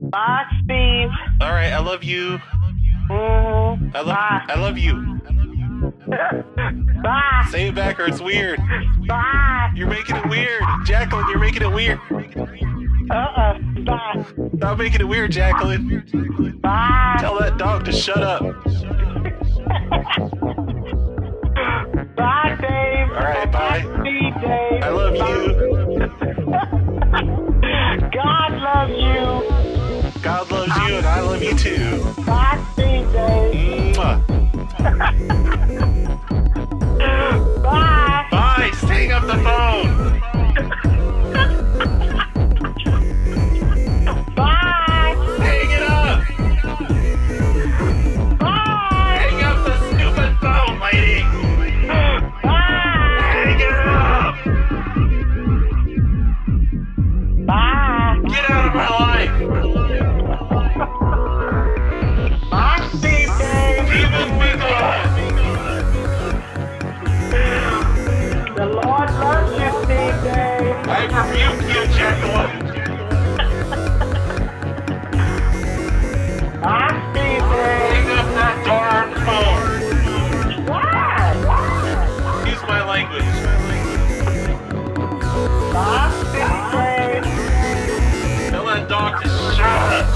Bye, Steve. All right, I love you. Mm-hmm. I love you. Bye. Say it back or it's weird. Bye. You're making it weird. Jacqueline, you're making it weird. Bye. Stop making it weird, Jacqueline. Bye. Tell that dog to shut up. Bye, Dave. All right, bye. Steve, Dave. I love you. God loves you. God loves you and I love you too. Bye, Steve, Dave. Mwah. Bye. Bye. Hang up the phone. Bye. Hang it up. Bye. Hang up the stupid phone, lady. Bye. Hang it up. Bye. Get out of my life. Bye, Steve, Dave. Keep it gone. The Lord loves you, Steve, Dave. I rebuke you, Jacqueline. Bye, Steve, Dave. Hang up that darn phone. Why? Use my language. Bye, Steve, Dave. Tell that dog to shut up.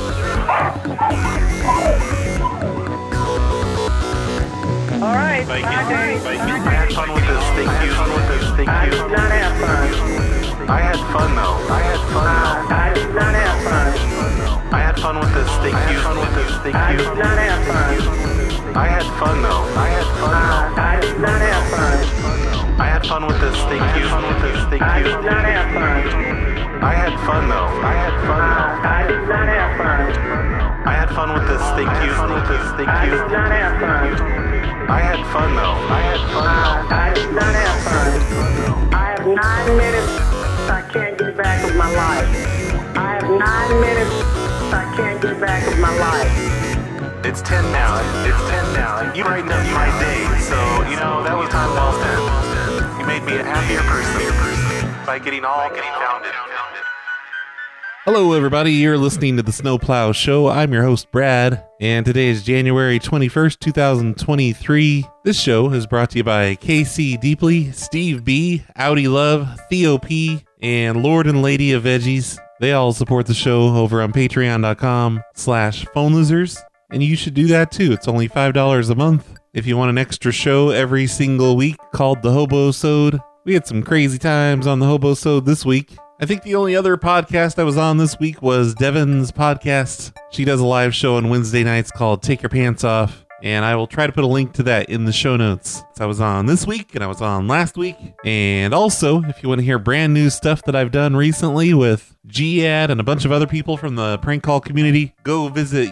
All right. Bye, Bye, Dave. I had fun with this. Thank you. I did not have fun. I had fun though. I did not have fun. I had fun with this. Thank you. I did not have fun. I had fun though. I did not have fun. I had fun with this. Thank you. I did not have fun. I had fun though. I did not have fun. I had fun with this. Thank you. I did not have fun. I had fun though. I did not have fun. I have 9 minutes. I can't get back of my life. I have 9 minutes. I can't get back of my life. It's 10 now. You brightened up my day, so that was time well spent. You made me a happier person by getting confounded. Hello, everybody. You're listening to the Snowplow Show. I'm your host, Brad, and today is January 21st, 2023. This show is brought to you by KC Deeply, Steve B, Audi Love, Theo P, and Lord and Lady of Veggies. They all support the show over on patreon.com/phonelosers, and you should do that too. It's only $5 a month. If you want an extra show every single week called the Hobo-Sode. We had some crazy times on the Hobo-Sode this week. I think the only other podcast I was on this week was Devin's podcast. She does a live show on Wednesday nights called Take Your Pants Off, and I will try to put a link to that in the show notes. So I was on this week, and I was on last week. And also, if you want to hear brand new stuff that I've done recently with G-Ad and a bunch of other people from the prank call community, go visit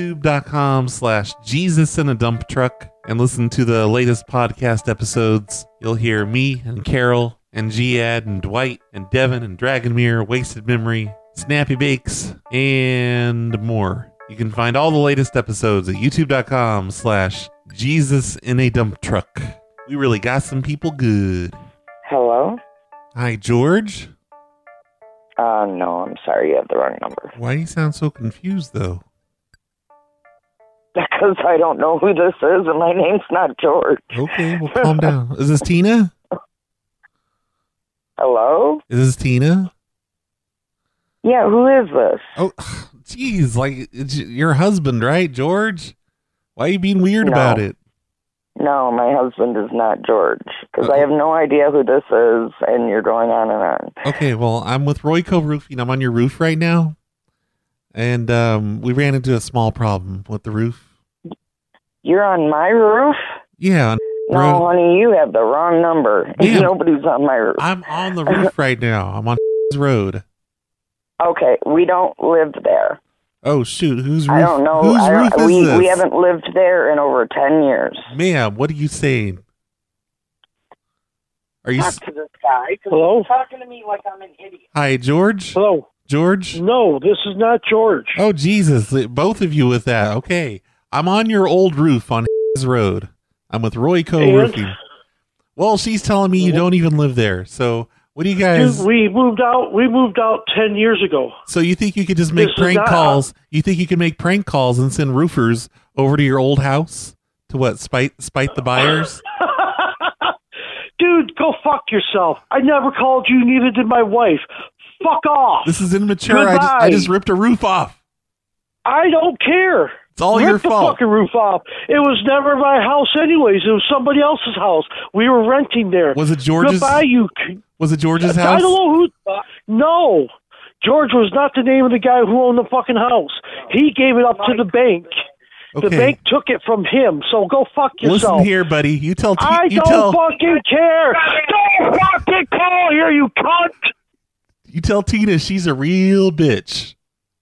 youtube.com/JesusInADumpTruck and listen to the latest podcast episodes. You'll hear me and Carol and G-Ad and Dwight and Devin and Dragonmere, Wasted Memory, Snappy Bakes, and more. You can find all the latest episodes at youtube.com/JesusInADumpTruck. We really got some people good. Hello? Hi, George. No, I'm sorry, you have the wrong number. Why do you sound so confused, though? Because I don't know who this is, and my name's not George. Okay, well, calm down. Is this Tina? Hello? Is this Tina? Yeah, who is this? Oh, geez, like, it's your husband, right, George? Why are you being weird about it? No, my husband is not George, because I have no idea who this is, and you're going on and on. Okay, well, I'm with Royco Roofing. I'm on your roof right now, and we ran into a small problem with the roof. You're on my roof? Yeah. No, honey, you have the wrong number. Yeah. Nobody's on my roof. I'm on the roof right now. I'm on road. Okay, we don't live there. Oh, shoot. Whose roof? I don't know. Whose roof is this? We haven't lived there in over 10 years. Ma'am, what are you saying? Are you... Talk to this guy. Hello? He's talking to me like I'm an idiot. Hi, George? Hello? George? No, this is not George. Oh, Jesus. Both of you with that. Okay. I'm on your old roof on road. I'm with Royco Roofing. Well, she's telling me you don't even live there. So What do you guys? Dude, we moved out 10 years ago. So you think you could just make prank calls? You think you can make prank calls and send roofers over to your old house to what? Spite the buyers? Dude, go fuck yourself. I never called you, neither did my wife. Fuck off. This is immature. Goodbye. I just ripped a roof off. I don't care. It's all your fault. Rip the fucking roof off. It was never my house anyways. It was somebody else's house. We were renting there. Was it George's? Goodbye, Was it George's house? I don't know who. No. George was not the name of the guy who owned the fucking house. He gave it up to the bank. Okay. The bank took it from him, so go fuck yourself. Listen here, buddy. You tell. I don't fucking care. Don't fucking call here, you cunt. You tell Tina she's a real bitch.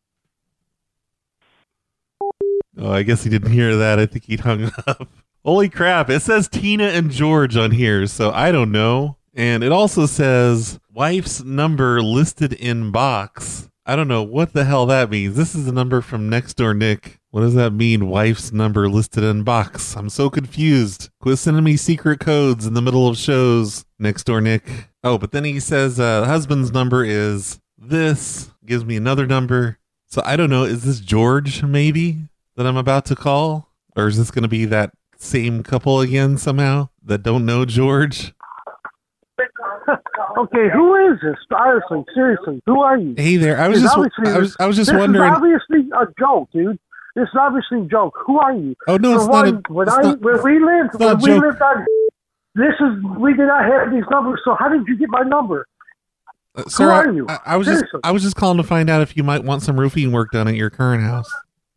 Oh, I guess he didn't hear that. I think he hung up. Holy crap. It says Tina and George on here, so I don't know. And it also says wife's number listed in box. I don't know what the hell that means. This is the number from Nextdoor Nick. What does that mean? Wife's number listed in box. I'm so confused. Quit sending me secret codes in the middle of shows, Nextdoor Nick. Oh, but then he says husband's number is this. Gives me another number. So I don't know. Is this George maybe that I'm about to call? Or is this going to be that same couple again somehow that don't know George? Okay, who is this? Honestly, seriously, who are you? Hey there, I was just wondering. This is obviously a joke, dude. This is obviously a joke. Who are you? Oh no, When we lived on, we did not have these numbers. So how did you get my number? Sir, who are you? I was just calling to find out if you might want some roofing work done at your current house.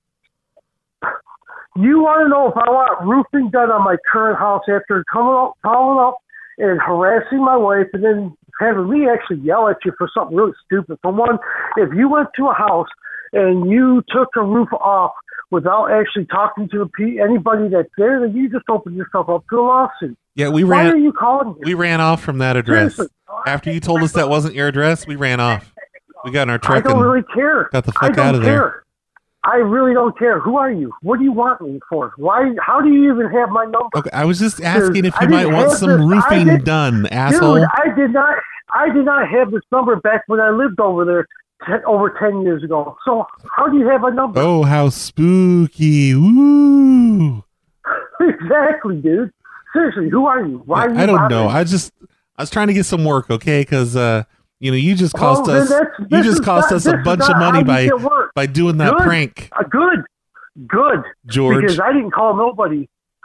You want to know if I want roofing done on my current house after calling up and harassing my wife and then having me actually yell at you for something really stupid. For one, if you went to a house and you took a roof off without actually talking to anybody that's there, then you just opened yourself up to a lawsuit. Yeah, Why are you calling me? We ran off from that address. Seriously. After you told us that wasn't your address, we ran off. We got in our truck I don't really care. Got the fuck out of there. I really don't care. Who are you? What do you want me for? Why? How do you even have my number? Okay, I was just asking if you might want some roofing done, asshole. Dude, I did not have this number back when I lived over there over 10 years ago. So how do you have a number? Oh, how spooky. Woo. Exactly, dude. Seriously, who are you? Why are you I don't know. me? I was trying to get some work, okay? Because, you just cost us a bunch of money by doing that prank. Good. George. Because I didn't call nobody.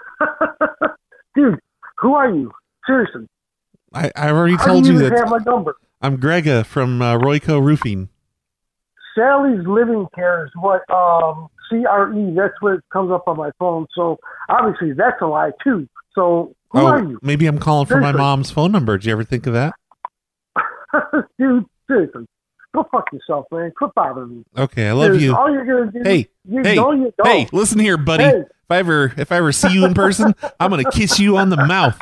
Dude, who are you? Seriously. I already told you that. Have my number? I'm Grega from Royco Roofing. Sally's Living Care is what, CRE, that's what comes up on my phone. So obviously that's a lie too. So who are you? Maybe I'm calling for my mom's phone number. Did you ever think of that? Dude, seriously. Go fuck yourself, man. Quit bothering me. Okay, I love you. All you're gonna do. Hey, listen here, buddy. Hey. If I ever see you in person, I'm gonna kiss you on the mouth.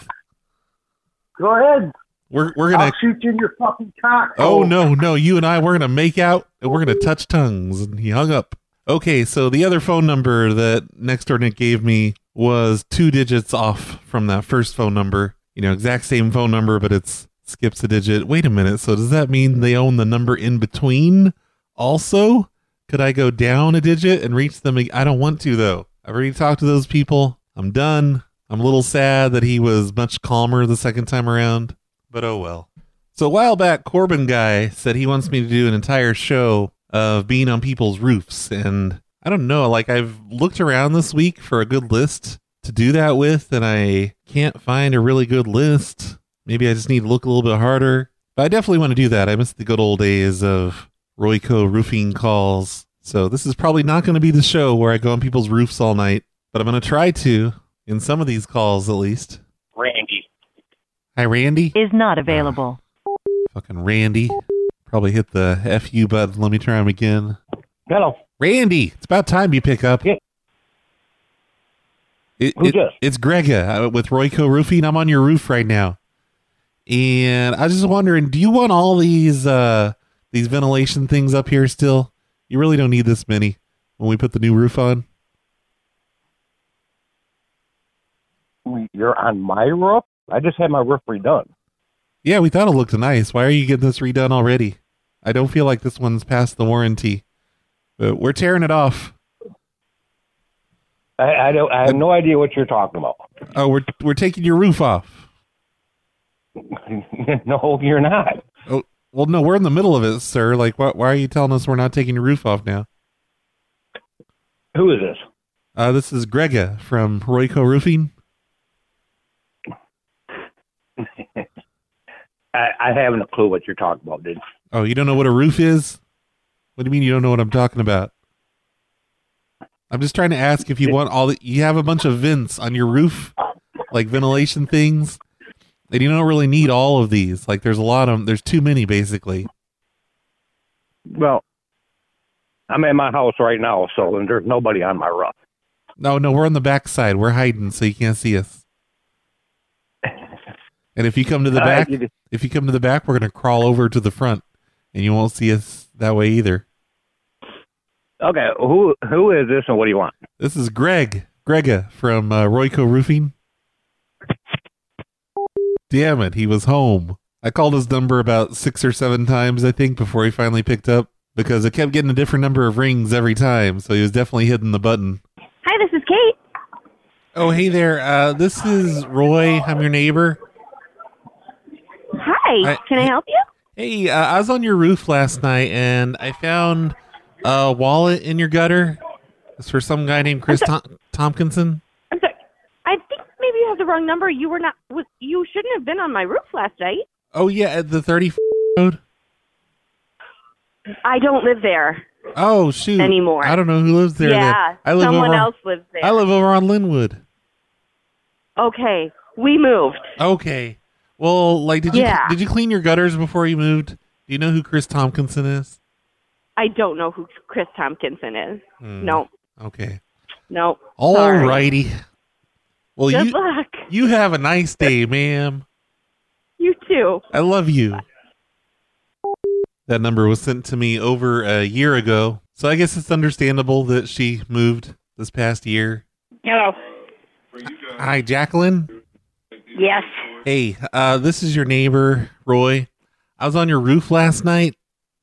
Go ahead. We're gonna I'll shoot you in your fucking cock. Oh no, you and I, we're gonna make out and we're gonna touch tongues. And he hung up. Okay, so the other phone number that Nextdoor Nick gave me was 2 digits off from that first phone number. Exact same phone number, but it's skips a digit. Wait a minute. So does that mean they own the number in between also? Could I go down a digit and reach them? I don't want to, though. I've already talked to those people. I'm done. I'm a little sad that he was much calmer the second time around, but oh well. So a while back, Corbin Guy said he wants me to do an entire show of being on people's roofs. And I don't know, I've looked around this week for a good list to do that with, and I can't find a really good list. Maybe I just need to look a little bit harder. But I definitely want to do that. I miss the good old days of Royco roofing calls. So this is probably not going to be the show where I go on people's roofs all night, but I'm going to try to, in some of these calls at least. Randy. Hi, Randy. Is not available. Fucking Randy. Probably hit the FU button. Let me try him again. Hello. Randy, it's about time you pick up. Yeah. It's Grega with Royco Roofing. I'm on your roof right now. And I was just wondering, do you want all these ventilation things up here still? You really don't need this many when we put the new roof on. You're on my roof? I just had my roof redone. Yeah, we thought it looked nice. Why are you getting this redone already? I don't feel like this one's past the warranty. But we're tearing it off. I have no idea what you're talking about. Oh, we're taking your roof off. No, you're not. Oh, well, no, we're in the middle of it, sir. Like, why are you telling us we're not taking your roof off now? Who is this? This is Grega from Royco Roofing. I haven't a clue what you're talking about, dude. Oh, you don't know what a roof is? What do you mean you don't know what I'm talking about? I'm just trying to ask if you want you have a bunch of vents on your roof, like ventilation things, and you don't really need all of these. Like there's a lot of them. There's too many basically. Well, I'm in my house right now, so there's nobody on my roof. No, we're on the back side. We're hiding so you can't see us. And if you come to the back, we're going to crawl over to the front and you won't see us that way either. Okay, who is this and what do you want? This is Grega from Royco Roofing. Damn it, he was home. I called his number about 6 or 7 times, I think, before he finally picked up because it kept getting a different number of rings every time, so he was definitely hitting the button. Hi, this is Kate. Oh, hey there. This is Roy. I'm your neighbor. Hi, can I help you? Hey, I was on your roof last night, and I found a wallet in your gutter. It's for some guy named Chris Tompkinson. I'm sorry. I think maybe you have the wrong number. You shouldn't have been on my roof last night. Oh, yeah, at the 30 road? I don't live there. Oh, shoot. Anymore. I don't know who lives there. Yeah, someone else lives there. I live over on Linwood. Okay, we moved. Okay. Well, like, did you clean your gutters before you moved? Do you know who Chris Tompkinson is? I don't know who Chris Tompkinson is. No. Okay. No. All righty. Well, Good luck. You have a nice day, ma'am. You too. I love you. That number was sent to me over a year ago, so I guess it's understandable that she moved this past year. Hello. Hi, Jacqueline. Yes. Hey, this is your neighbor, Roy. I was on your roof last night,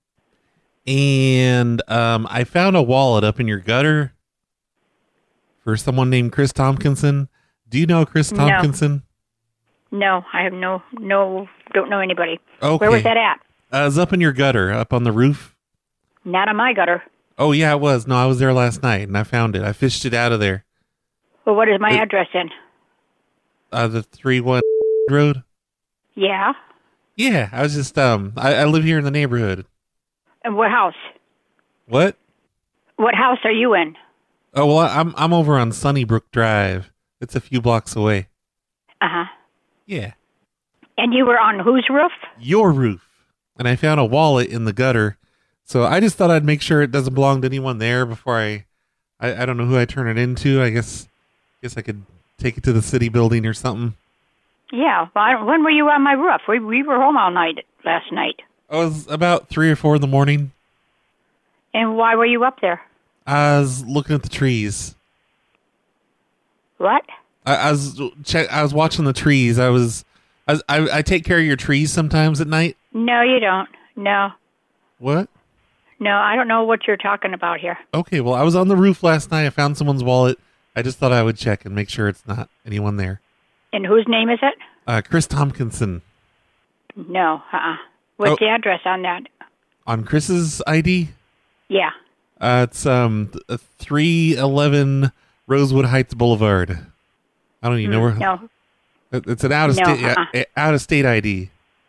and I found a wallet up in your gutter for someone named Chris Tompkinson. Do you know Chris Tompkinson? No, I have no, don't know anybody. Okay. Where was that at? It was up in your gutter, up on the roof. Not on my gutter. Oh, yeah, it was. No, I was there last night, and I found it. I fished it out of there. Well, what is my address in? The 31 road. Yeah. Yeah, I was just I live here in the neighborhood. And what house? What? What house are you in? Oh, well, I'm over on Sunnybrook Drive. It's a few blocks away. Uh-huh. Yeah. And you were on whose roof? Your roof. And I found a wallet in the gutter. So I just thought I'd make sure it doesn't belong to anyone there before I don't know who I turn it into. I guess I could take it to the city building or something. Yeah. Well, when were you on my roof? We were home all night last night. It was about 3 or 4 in the morning. And why were you up there? I was looking at the trees. What? I was watching the trees. I take care of your trees sometimes at night. No, you don't. No. What? No, I don't know what you're talking about here. Okay, well, I was on the roof last night. I found someone's wallet. I just thought I would check and make sure it's not anyone there. And whose name is it? Chris Tompkinson. No, What's the address on that? On Chris's ID? Yeah. It's 311 Rosewood Heights Boulevard. I don't even know where. No. It's an out of state ID.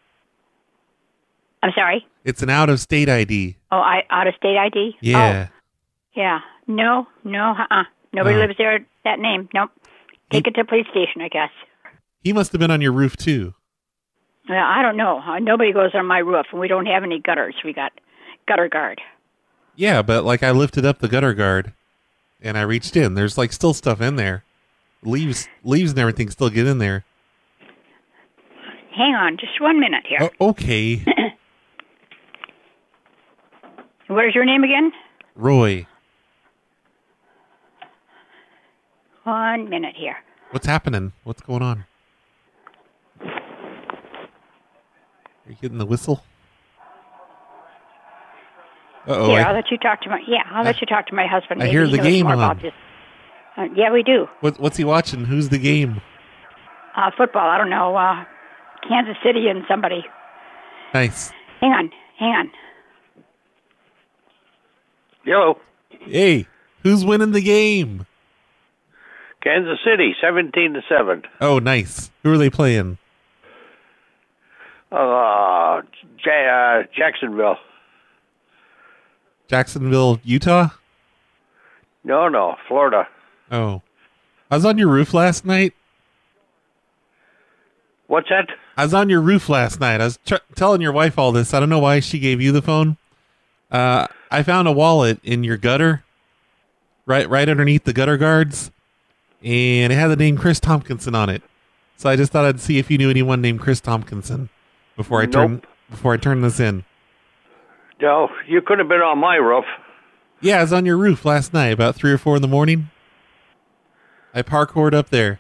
I'm sorry? It's an out of state ID. Oh, out of state ID? Yeah. Oh. Yeah. No, Nobody lives there that name. Nope. Take it to the police station, I guess. He must have been on your roof too. Well, I don't know. Nobody goes on my roof, and we don't have any gutters. We got gutter guard. Yeah, but like I lifted up the gutter guard, and I reached in. There's like still stuff in there. Leaves and everything still get in there. Hang on, just 1 minute here. Oh, okay. What is your name again? Roy. 1 minute here. What's happening? What's going on? you getting the whistle? Uh-oh. Here, I'll let you talk to my. Yeah, I'll let you talk to my husband. I Maybe hear he the knows game more on. about this. Yeah, we do. What's he watching? Who's the game? Football. I don't know. Kansas City and somebody. Nice. Hang on. Yo, Hey, who's winning the game? Kansas City, 17-7. Oh, nice. Who are they playing? Jacksonville. Jacksonville, Utah? No, Florida. Oh. I was on your roof last night. What's that? I was on your roof last night. I was telling your wife all this. I don't know why she gave you the phone. I found a wallet in your gutter, right underneath the gutter guards, and it had the name Chris Tompkinson on it. So I just thought I'd see if you knew anyone named Chris Tompkinson before I turn this in. No, you could have been on my roof. Yeah, I was on your roof last night about 3 or 4 in the morning. I parkoured up there.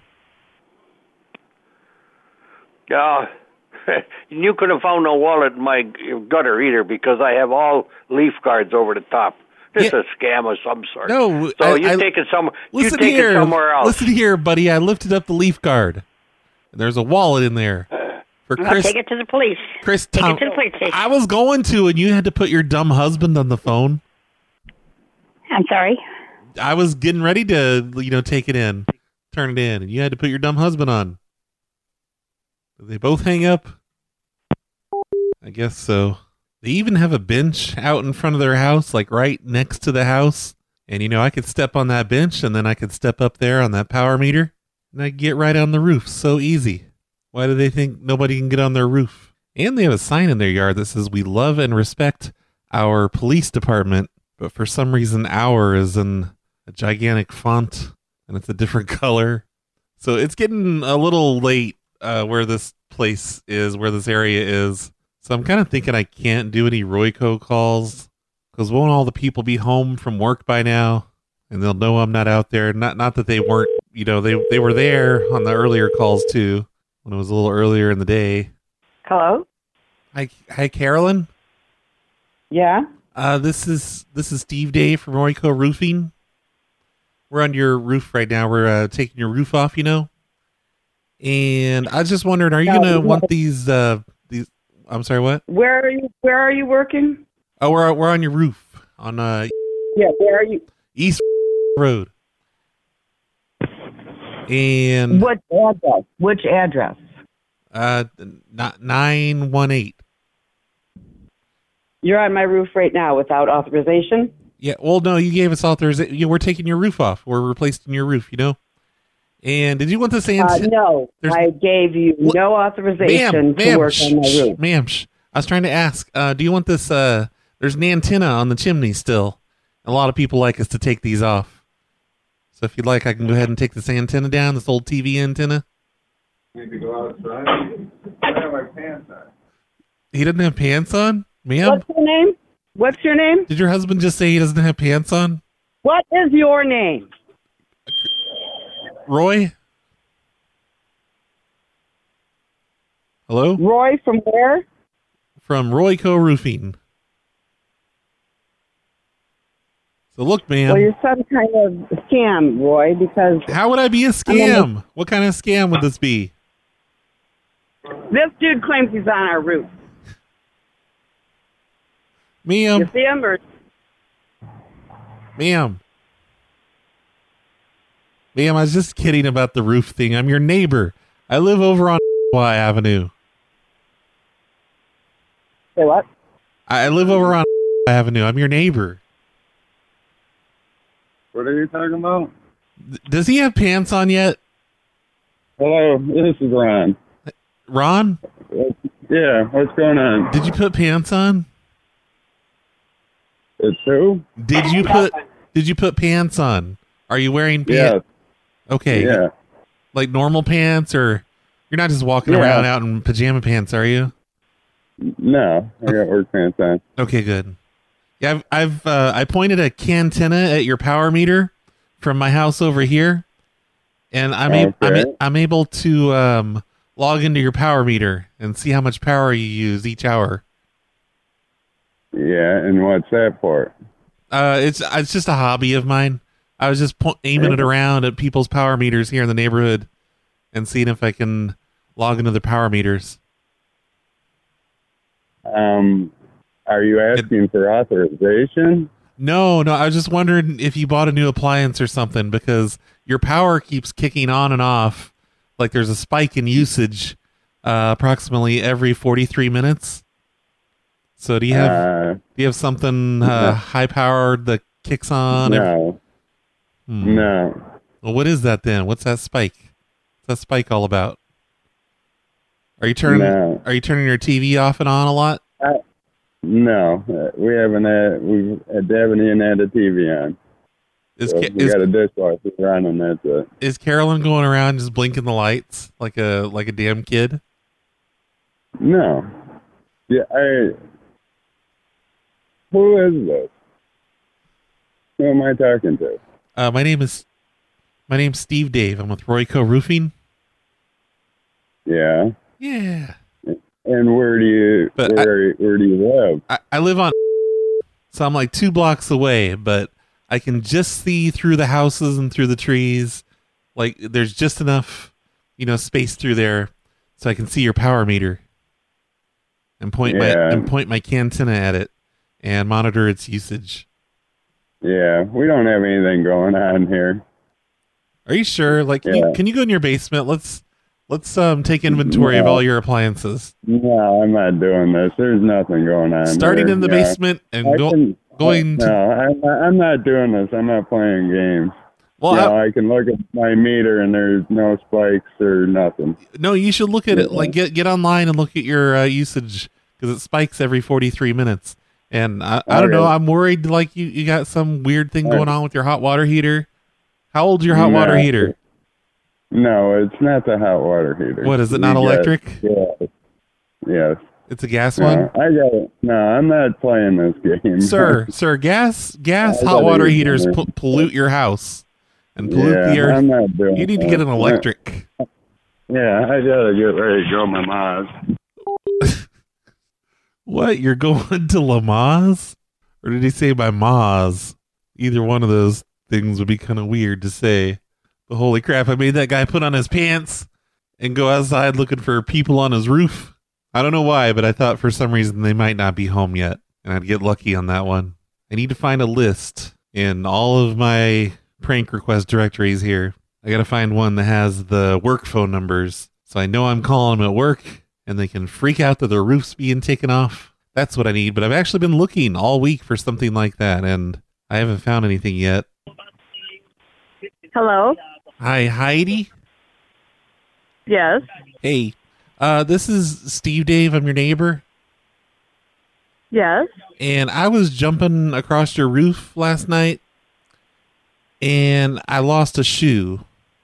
Yeah, you could have found no wallet in my gutter either because I have all leaf guards over the top. This is a scam of some sort. No, so you take it somewhere. Listen you take here, it somewhere else. Listen here, buddy. I lifted up the leaf guard. There's a wallet in there for Chris. Take it to the police. Chris, take it to the police station. I was going to, and you had to put your dumb husband on the phone. I'm sorry. I was getting ready to, take it in, turn it in, and you had to put your dumb husband on. Did they both hang up? I guess so. They even have a bench out in front of their house, like right next to the house. And, I could step on that bench, and then I could step up there on that power meter, and I could get right on the roof. So easy. Why do they think nobody can get on their roof? And they have a sign in their yard that says, "We love and respect our police department." But for some reason, "our" is in a gigantic font, and it's a different color. So it's getting a little late where this place is, where this area is. So I'm kind of thinking I can't do any Royco calls, because won't all the people be home from work by now? And they'll know I'm not out there. Not that they weren't, they were there on the earlier calls too, when it was a little earlier in the day. Hello? Hi, Carolyn. Yeah? This is Steve Day from Royco Roofing. We're on your roof right now. We're taking your roof off, And I was just wondering, are you going to want these? I'm sorry, what? Where are you working? Oh, we're on your roof on Yeah, where are you? East Road. And Which address? 918. You're on my roof right now without authorization? Yeah, well, no, you gave us authorization. We're taking your roof off. We're replacing your roof, And did you want this antenna? No, I gave you no authorization to work on my roof. Ma'am, I was trying to ask, do you want this, there's an antenna on the chimney still. A lot of people like us to take these off. So if you'd like, I can go ahead and take this antenna down, this old TV antenna. Need to go outside? I have my pants on. He doesn't have pants on? Ma'am? What's your name? Did your husband just say he doesn't have pants on? What is your name? Roy? Hello? Roy from where? From Royco Roofing. So look, ma'am. Well, you're some kind of scam, Roy, because... How would I be a scam? What kind of scam would this be? This dude claims he's on our roof. Ma'am. You see him or... Ma'am, I was just kidding about the roof thing. I'm your neighbor. I live over on Avenue. Say what? I live over on Avenue. I'm your neighbor. What are you talking about? Does he have pants on yet? Hello, this is Ron. Ron? Yeah, what's going on? Did you put pants on? It's who? Did you put pants on? Are you wearing pants? Yeah. Okay. Yeah. Like normal pants, or you're not just walking around out in pajama pants, are you? No, I got work pants on. Okay, good. Yeah, I pointed a cantenna at your power meter from my house over here, and I'm able to log into your power meter and see how much power you use each hour. Yeah, and what's that for? It's just a hobby of mine. I was just aiming it around at people's power meters here in the neighborhood and seeing if I can log into their power meters. Are you asking for authorization? No, I was just wondering if you bought a new appliance or something, because your power keeps kicking on and off. Like there's a spike in usage approximately every 43 minutes. So do you have something high powered that kicks on? No. No. Well, what is that then? What's that spike? What's that spike all about? Are you turning your TV off and on a lot? No, we haven't even had a TV on. We got a dishwasher running. That's it. Is Carolyn going around just blinking the lights like a damn kid? No. Yeah. Who is this? Who am I talking to? My name's Steve Dave. I'm with Royco Roofing. Yeah. Yeah. And where do you live? I live on, so I'm like 2 blocks away, but I can just see through the houses and through the trees. Like there's just enough, space through there so I can see your power meter and point my cantina at it and monitor its usage. Yeah, we don't have anything going on here. Are you sure? Like, can you go in your basement? Let's take inventory of all your appliances. No, I'm not doing this. There's nothing going on. Starting in the basement and going to... No, I'm not doing this. I'm not playing games. Well, I can look at my meter and there's no spikes or nothing. No, you should look at it. Like, get online and look at your usage, because it spikes every 43 minutes. And I don't know. I'm worried like you got some weird thing going on with your hot water heater. How old's your hot water heater? No, it's not the hot water heater. What, is it not electric? Yes. It's a gas one? I got it. No, I'm not playing this game. Sir, gas hot water heaters pollute your house and pollute the earth. I'm not doing You need to get an electric. Yeah, I gotta get ready to go my Maz. What? You're going to Lamaze? Or did he say by Maz? Either one of those things would be kind of weird to say. But holy crap, I made that guy put on his pants and go outside looking for people on his roof. I don't know why, but I thought for some reason they might not be home yet, and I'd get lucky on that one. I need to find a list in all of my prank request directories here. I gotta find one that has the work phone numbers, so I know I'm calling them at work, and they can freak out that their roof's being taken off. That's what I need, but I've actually been looking all week for something like that, and I haven't found anything yet. Hello? Hi, Heidi? Yes. Hey, this is Steve Dave. I'm your neighbor. Yes. And I was jumping across your roof last night, and I lost a shoe.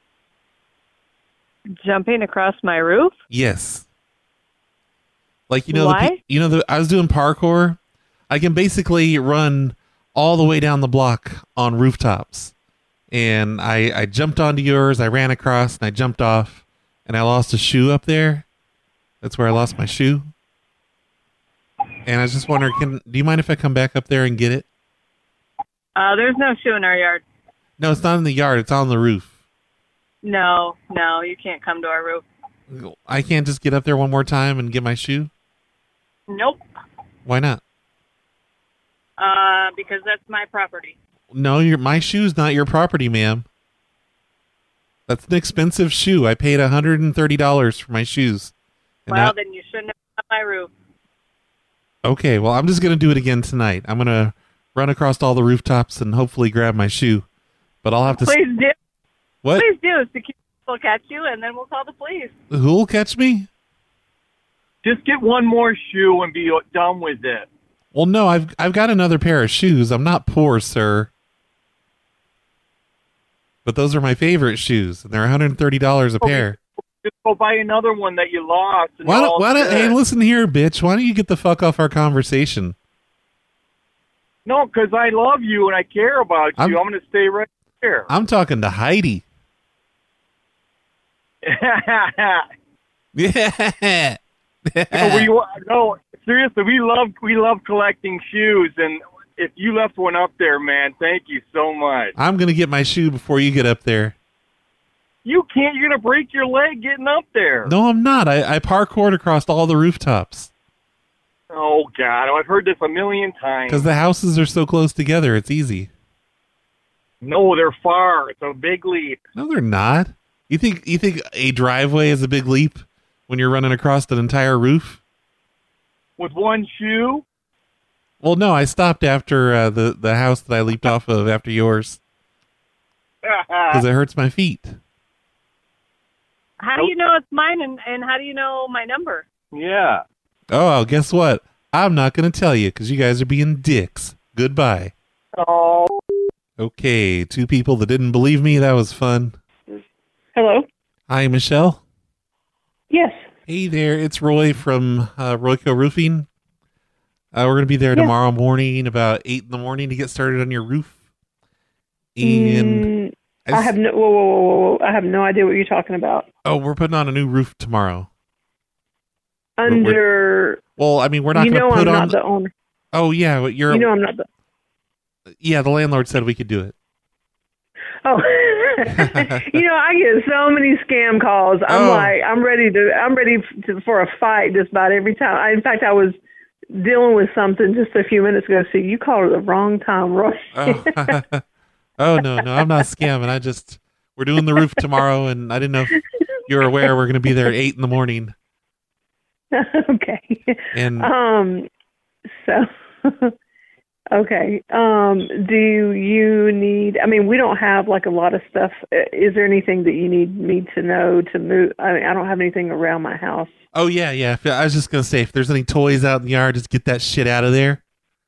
Jumping across my roof? Yes. Like, Why? I was doing parkour. I can basically run all the way down the block on rooftops. And I jumped onto yours, I ran across, and I jumped off, and I lost a shoe up there. That's where I lost my shoe. And I was just wondering, do you mind if I come back up there and get it? There's no shoe in our yard. No, it's not in the yard, it's on the roof. No, you can't come to our roof. I can't just get up there one more time and get my shoe? Nope. Why not? Because that's my property. No, my shoe's not your property, ma'am. That's an expensive shoe. I paid $130 for my shoes. Then you shouldn't have been on my roof. Okay, well, I'm just going to do it again tonight. I'm going to run across all the rooftops and hopefully grab my shoe. But I'll have to... Please do. What? Please do. Security will catch you, and then we'll call the police. Who'll catch me? Just get one more shoe and be done with it. Well, no, I've got another pair of shoes. I'm not poor, sir. But those are my favorite shoes, and they're $130 a pair. Just go buy another one that you lost. And hey, listen here, bitch. Why don't you get the fuck off our conversation? No, because I love you and I care about you. I'm going to stay right here. I'm talking to Heidi. Yeah. No, seriously, we love collecting shoes, and if you left one up there, man, thank you so much. I'm going to get my shoe before you get up there. You can't. You're going to break your leg getting up there. No, I'm not. I parkoured across all the rooftops. Oh, God. I've heard this a million times. Because the houses are so close together. It's easy. No, they're far. It's a big leap. No, they're not. You think a driveway is a big leap when you're running across an entire roof? With one shoe? Well, no, I stopped after the house that I leaped off of after yours. Because it hurts my feet. How do you know it's mine, and how do you know my number? Yeah. Oh, well, guess what? I'm not going to tell you because you guys are being dicks. Goodbye. Oh. Okay, 2 people that didn't believe me. That was fun. Hello? Hi, Michelle. Yes. Hey there, it's Roy from Royco Roofing. We're going to be there tomorrow morning about 8 in the morning to get started on your roof. And I have no. Whoa. I have no idea what you're talking about. Oh, we're putting on a new roof tomorrow. Well, I mean, we're not going to put on. I'm not the owner. Oh yeah, you're. You know, I'm not the. Yeah, the landlord said we could do it. Oh, I get so many scam calls. I'm ready for a fight just about every time. In fact, I was dealing with something just a few minutes ago. So you called at the wrong time, Roy. Oh no, I'm not scamming. We're doing the roof tomorrow, and I didn't know if you were aware we're going to be there at 8 in the morning. Okay. And okay. Do you need? I mean, we don't have like a lot of stuff. Is there anything that you need me to know to move? I mean, I don't have anything around my house. Oh yeah. I was just going to say, if there's any toys out in the yard, just get that shit out of there.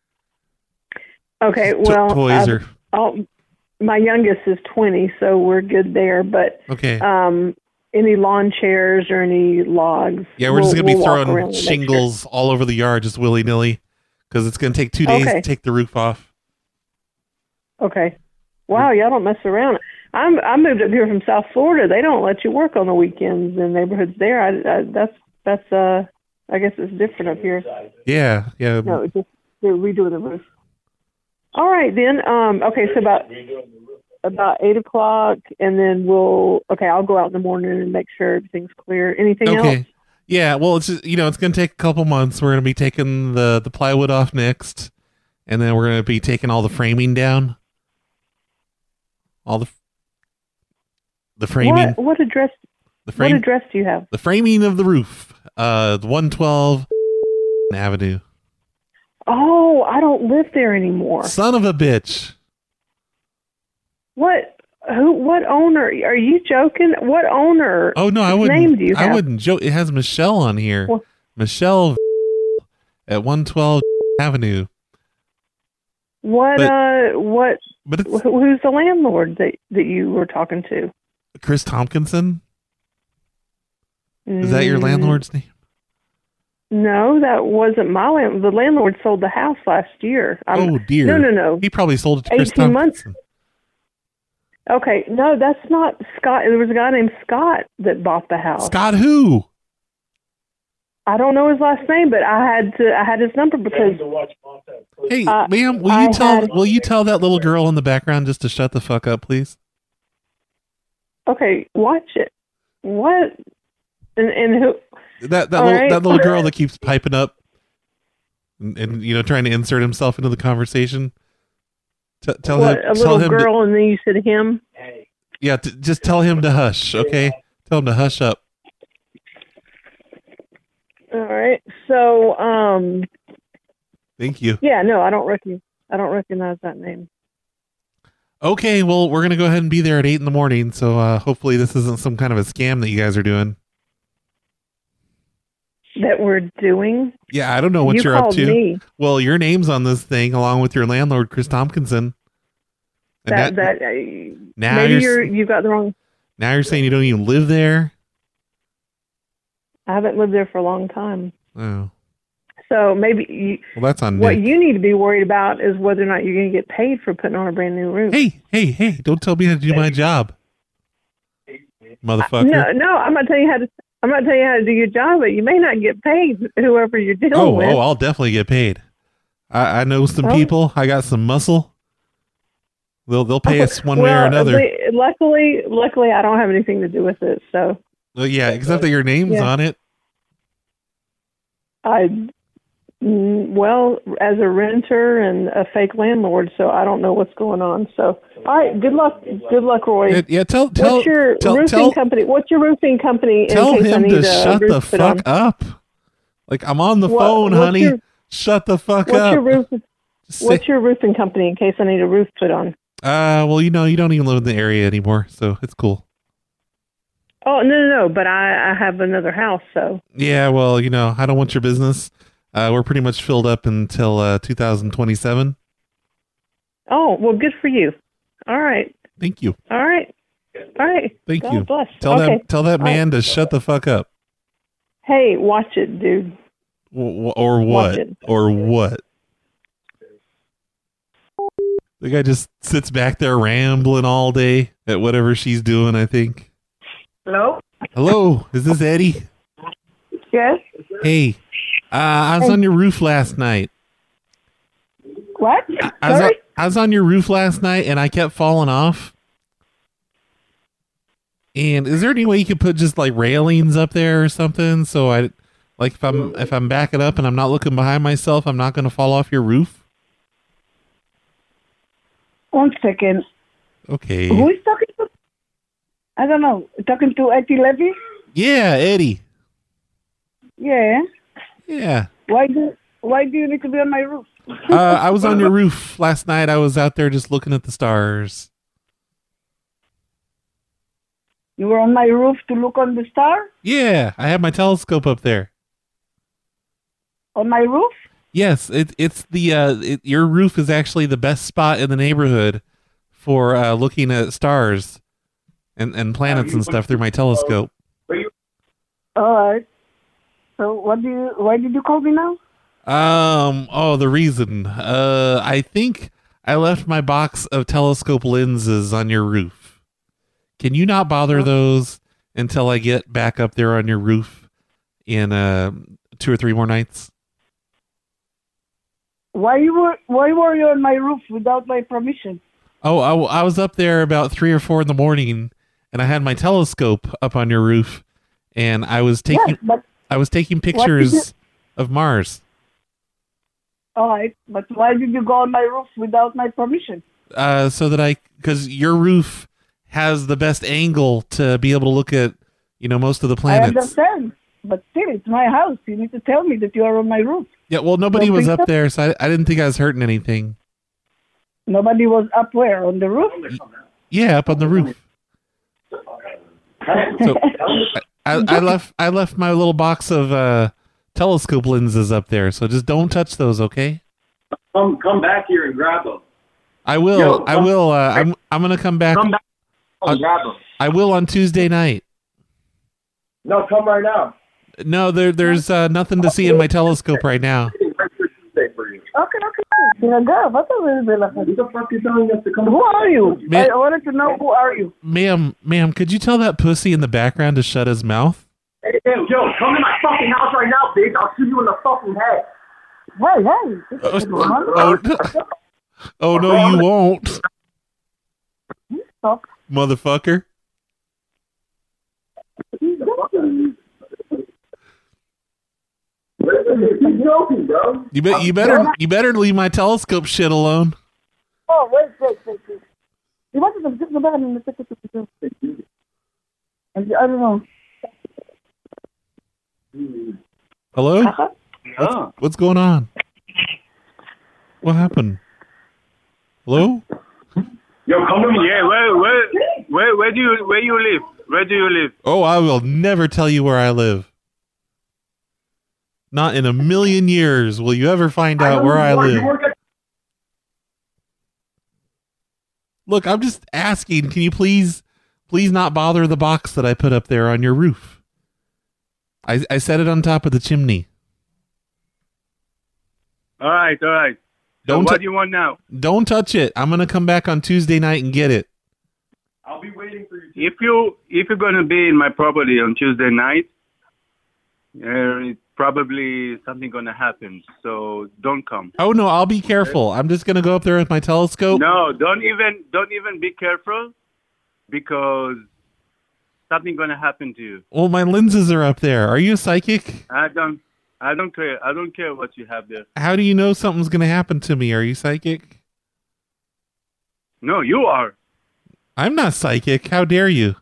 Okay. Well, toys are. My youngest is 20, so we're good there. But okay. Any lawn chairs or any logs? Yeah, we're just going to be throwing shingles all over the yard just willy-nilly because it's going to take 2 days to take the roof off. Okay. Wow, y'all don't mess around. I moved up here from South Florida. They don't let you work on the weekends in neighborhoods there. I guess it's different up here. Yeah. No, it's just they're redoing the roof. All right, then. Okay, so about 8 o'clock, and then I'll go out in the morning and make sure everything's clear. Anything else? Yeah, well, it's just, it's going to take a couple months. We're going to be taking the plywood off next, and then we're going to be taking all the framing down. All the framing. What address? What address do you have? The framing of the roof. 112 Avenue. Oh, I don't live there anymore. Son of a bitch. What? What owner? Are you joking? What owner? Oh no, I wouldn't. Name do you have? I wouldn't joke. It has Michelle on here. What? Michelle at 112 Avenue. What? But who's the landlord that you were talking to? Chris Tompkinson. Is that your landlord's name? No, that wasn't my landlord. The landlord sold the house last year. Oh dear. No. He probably sold it to Chris 18 Tompkinson. months. Okay, no, that's not Scott. There was a guy named Scott that bought the house. Scott who? I don't know his last name, but I had his number because. Hey, ma'am, will you tell that little girl in the background just to shut the fuck up, please? Okay, watch it. What? And who? That little girl that keeps piping up and trying to insert himself into the conversation. Tell him. A little girl, and then you said him. Yeah, just tell him to hush. Okay, tell him to hush up. All right. So, thank you. Yeah, no, I don't recognize that name. Okay, well, we're gonna go ahead and be there at 8 in the morning. So hopefully this isn't some kind of a scam that you guys are doing. That we're doing? Yeah, I don't know what you're up to. Me. Well, your name's on this thing along with your landlord, Chris Tompkinson. And maybe you got the wrong. Now you're saying you don't even live there? I haven't lived there for a long time. Oh. So maybe well, that's on what Nick. You need to be worried about is whether or not you're going to get paid for putting on a brand new roof. Hey, don't tell me how to do my job. Motherfucker. No, I'm not telling you how to. I'm not telling you how to do your job, but you may not get paid, whoever you're dealing with. Oh, I'll definitely get paid. I know some people. I got some muscle. They'll pay us one way or another. Luckily, I don't have anything to do with it. So. Well, yeah, except that your name's on it. Well, as a renter and a fake landlord, so I don't know what's going on. So, all right, good luck, Roy. Yeah, what's your roofing company? What's your roofing company? Tell in case him I need to shut the fuck up. Like, I'm on the phone, honey. Shut the fuck up. What's your roofing company in case I need a roof put on? Well, you don't even live in the area anymore, so it's cool. Oh, no, but I have another house, so. Yeah, well, I don't want your business. We're pretty much filled up until 2027. Oh, well, good for you. All right. Thank you. All right. Thank God you. Bless. Tell that man to shut the fuck up. Hey, watch it, dude. Or what? Or what? The guy just sits back there rambling all day at whatever she's doing, I think. Hello? Hello, is this Eddie? Yes. Hey, I was on your roof last night. What? I was on your roof last night and I kept falling off. And is there any way you could put just like railings up there or something? So if I'm backing up and I'm not looking behind myself, I'm not going to fall off your roof? 1 second. Okay. Who is talking to? I don't know. Talking to Eddie Levy? Yeah, Eddie. Yeah. Yeah. Why do you need to be on my roof? I was on your roof last night. I was out there just looking at the stars. You were on my roof to look on the star? Yeah, I have my telescope up there. On my roof? Yes, it's your roof is actually the best spot in the neighborhood for looking at stars and planets and stuff through my telescope. All right. So why did you call me now? The reason. I think I left my box of telescope lenses on your roof. Can you not bother those until I get back up there on your roof in 2 or 3 more nights? Why were you on my roof without my permission? Oh, I was up there about 3 or 4 in the morning, and I had my telescope up on your roof, and I was taking pictures of Mars. All right, but why did you go on my roof without my permission? Because your roof has the best angle to be able to look at, most of the planets. I understand, but still, it's my house. You need to tell me that you are on my roof. Yeah, well, nobody was up there, so I didn't think I was hurting anything. Nobody was up where? On the roof? Yeah, up on the roof. So I left my little box of telescope lenses up there, so just don't touch those, okay? Come back here and grab them. I will. I'm gonna come back. Come back and grab them. I will on Tuesday night. No, come right now. No, there's nothing to see in my telescope right now. Okay. Who are you? I wanted to know, who are you? Ma'am, could you tell that pussy in the background to shut his mouth? Hey, Joe, come to my fucking house right now, bitch. I'll shoot you in the fucking head. Hey. Oh, no, you won't. Motherfucker. He's joking, bro. You better leave my telescope shit alone. Oh, wait. You wanted to just go back and I don't know. Hello? Uh-huh. What's going on? What happened? Hello? Yo, come to me. Yeah, where do you live? Where do you live? Oh, I will never tell you where I live. Not in a million years will you ever find out where I live. Look, I'm just asking, can you please not bother the box that I put up there on your roof? I set it on top of the chimney. All right. So what do you want now? Don't touch it. I'm going to come back on Tuesday night and get it. I'll be waiting for you. If you're going to be in my property on Tuesday night, It's probably something gonna happen. So don't come. Oh no, I'll be careful. I'm just gonna go up there with my telescope. No, don't even be careful, because something gonna happen to you. Well, my lenses are up there. Are you a psychic? I don't care. I don't care what you have there. How do you know something's gonna happen to me? Are you psychic? No, you are. I'm not psychic. How dare you?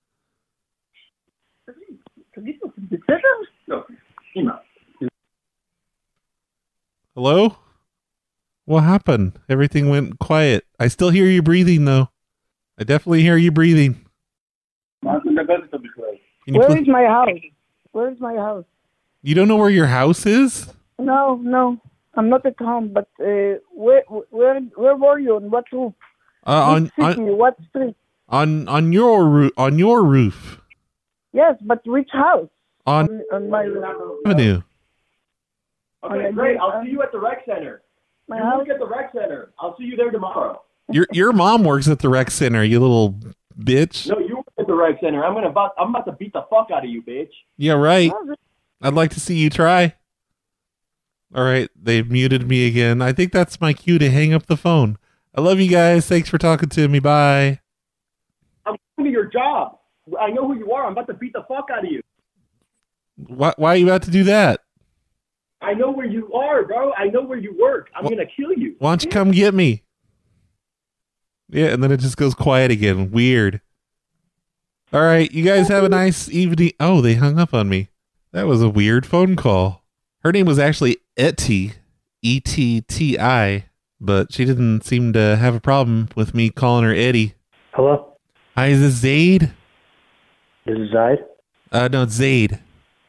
Hello? What happened? Everything went quiet. I still hear you breathing, though. I definitely hear you breathing. Where is my house? Where is my house? You don't know where your house is? No, I'm not at home. But where were you? On what roof? What street? On your roof. Yes, but which house? On my avenue. Okay, great. I'll see you at the rec center. My You house? work at the rec center. I'll see you there tomorrow. Your mom works at the rec center, you little bitch. No, you work at the rec center. I'm about to beat the fuck out of you, bitch. Yeah, right. I'd like to see you try. All right, they've muted me again. I think that's my cue to hang up the phone. I love you guys. Thanks for talking to me. Bye. I'm going to your job. I know who you are. I'm about to beat the fuck out of you. Why are you about to do that? I know where you are, bro. I know where you work. I'm going to kill you. Why don't you come get me? Yeah, and then it just goes quiet again. Weird. All right, you guys have a nice evening. Oh, they hung up on me. That was a weird phone call. Her name was actually Etty, E-T-T-I, but she didn't seem to have a problem with me calling her Eddie. Hello? Hi, is this Zaid? This is Zaid? No, it's Zaid.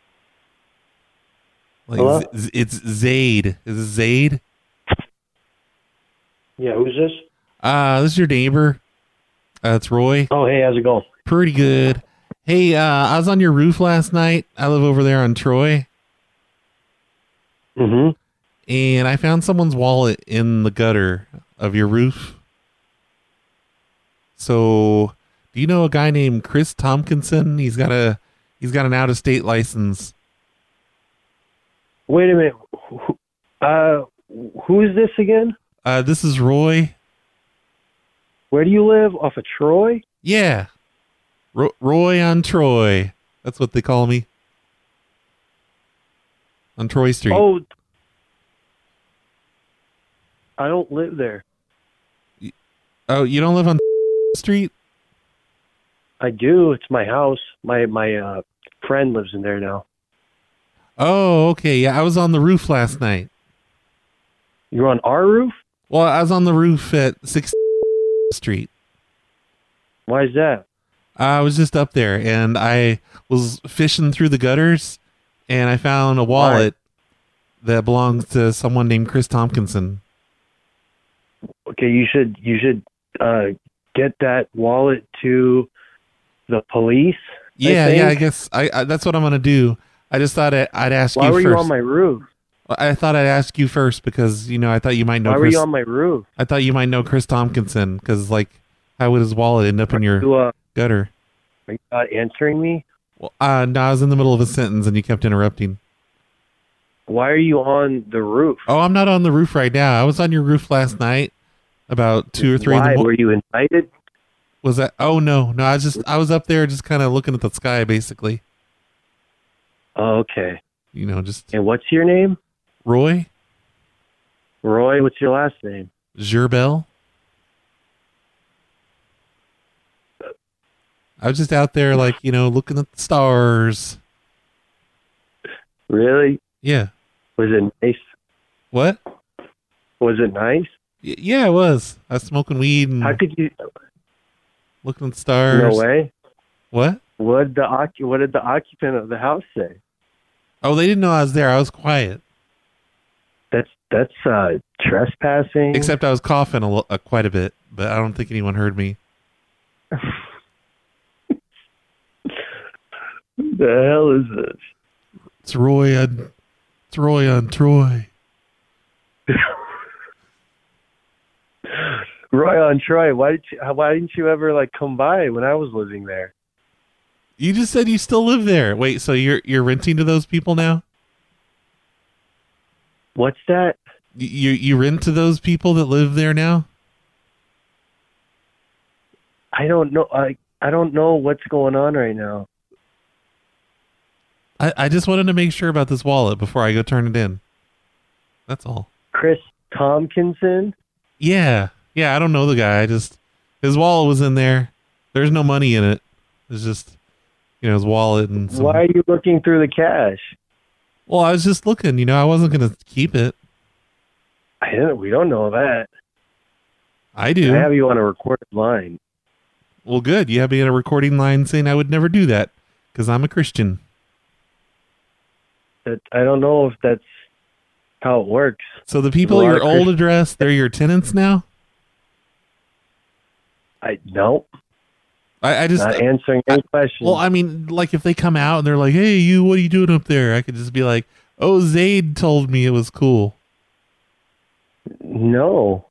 Hello? It's Zaid. Is this Zaid? Yeah, who's this? This is your neighbor. It's Roy. Oh, hey, how's it going? Pretty good. Hey, I was on your roof last night. I live over there on Troy. Mm-hmm. And I found someone's wallet in the gutter of your roof. So, do you know a guy named Chris Tompkinson? He's got an out-of-state license. Wait a minute. Who is this again? This is Roy. Where do you live? Off of Troy? Yeah. Roy on Troy. That's what they call me. On Troy Street. Oh, I don't live there. Oh, you don't live on Street? I do. It's my house. My friend lives in there now. Oh, okay. Yeah, I was on the roof last night. You're on our roof? Well, I was on the roof at 6th Street. Why is that? I was just up there, and I was fishing through the gutters, and I found a wallet that belongs to someone named Chris Tompkinson. Okay, you should get that wallet to the police. Yeah, I guess I that's what I'm gonna do. I just thought I'd ask you first. Why were you on my roof? I thought I'd ask you first because, I thought you might know Why were you on my roof? I thought you might know Chris Tompkinson because, how would his wallet end up in your gutter? Are you not answering me? Well, no, I was in the middle of a sentence and you kept interrupting. Why are you on the roof? Oh, I'm not on the roof right now. I was on your roof last night about 2 or 3 in the morning. Were you invited? Was that? Oh, no. I was up there just kind of looking at the sky, basically. Oh, okay. Just... And what's your name? Roy. Roy, what's your last name? Gerbel. I was just out there, looking at the stars. Really? Yeah. Was it nice? What? Was it nice? Yeah, it was. I was smoking weed and... How could you... Looking at the stars. No way. What? What did the occupant of the house say? Oh, they didn't know I was there. I was quiet. That's trespassing. Except I was coughing quite a bit, but I don't think anyone heard me. The hell is this? It's Roy on Troy. Roy on Troy. Why didn't you ever come by when I was living there? You just said you still live there. Wait, so you're renting to those people now? What's that? You rent to those people that live there now? I don't know. I don't know what's going on right now. I just wanted to make sure about this wallet before I go turn it in. That's all. Chris Tompkinson? Yeah. I don't know the guy. His wallet was in there. There's no money in it. It's just, his wallet and some... Why are you looking through the cash? Well, I was just looking. I wasn't going to keep it. We don't know that. I do. I have you on a recorded line. Well, good. You have me on a recording line saying I would never do that because I'm a Christian. I don't know if that's how it works. So the people at your old address, they're your tenants now? No. I just... Not answering any questions. Well, I mean, like if they come out and they're like, hey, you, what are you doing up there? I could just be like, oh, Zaid told me it was cool. No.